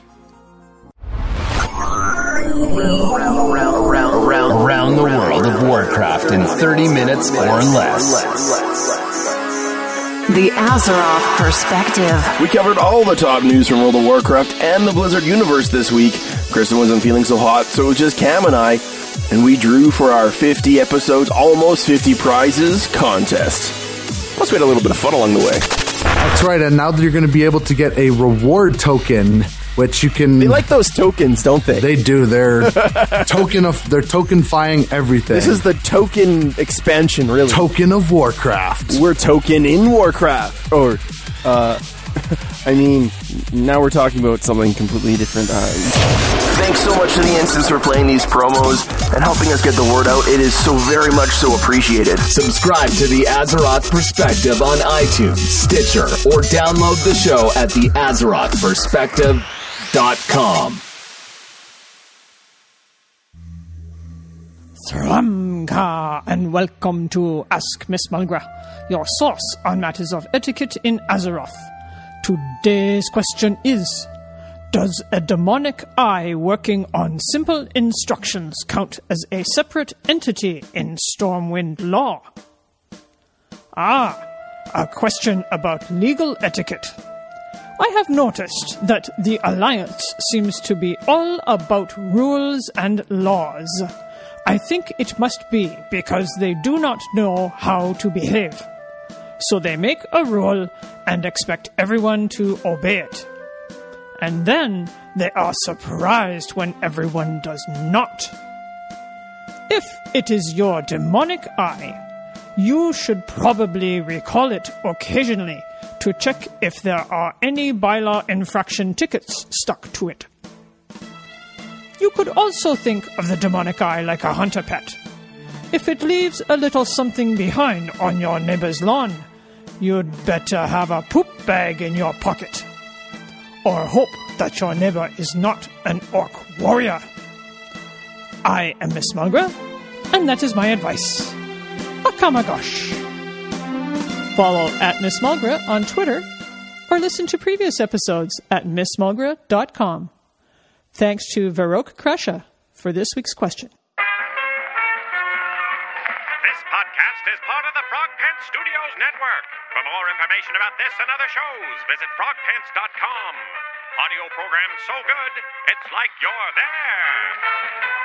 Around the world of Warcraft in thirty minutes or less. The Azeroth Perspective. We covered all the top news from World of Warcraft and the Blizzard universe this week. Kristen wasn't feeling so hot, so it was just Cam and I. And we drew for our fifty episodes, almost fifty prizes contest. Plus we had a little bit of fun along the way. That's right, and now you're going to be able to get a reward token, which you can... They like those tokens, don't they? They do. They're token of. They're tokenifying everything. This is the token expansion, really. Token of Warcraft. We're token in Warcraft. Or, uh, I mean, now we're talking about something completely different. Uh, Thanks so much to the Instance for playing these promos and helping us get the word out. It is so very much so appreciated. Subscribe to the Azeroth Perspective on iTunes, Stitcher, or download the show at the Azeroth Perspective dot com. Thramka, and welcome to Ask Miss Mulgra, your source on matters of etiquette in Azeroth. Today's question is, does a demonic eye working on simple instructions count as a separate entity in Stormwind law? Ah, a question about legal etiquette. I have noticed that the Alliance seems to be all about rules and laws. I think it must be because they do not know how to behave. So they make a rule and expect everyone to obey it. And then they are surprised when everyone does not. If it is your demonic eye, you should probably recall it occasionally to check if there are any bylaw infraction tickets stuck to it. You could also think of the demonic eye like a hunter pet. If it leaves a little something behind on your neighbor's lawn, you'd better have a poop bag in your pocket. Or hope that your neighbor is not an orc warrior. I am Miss Mulgra, and that is my advice. Akamagosh. Follow at Miss Mulgra on Twitter, or listen to previous episodes at miss mulgra dot com. Thanks to Varroke Kresha for this week's question. This podcast is part of the Frog Pants Studios Network. For more information about this and other shows, visit frog pants dot com. Audio program so good, it's like you're there.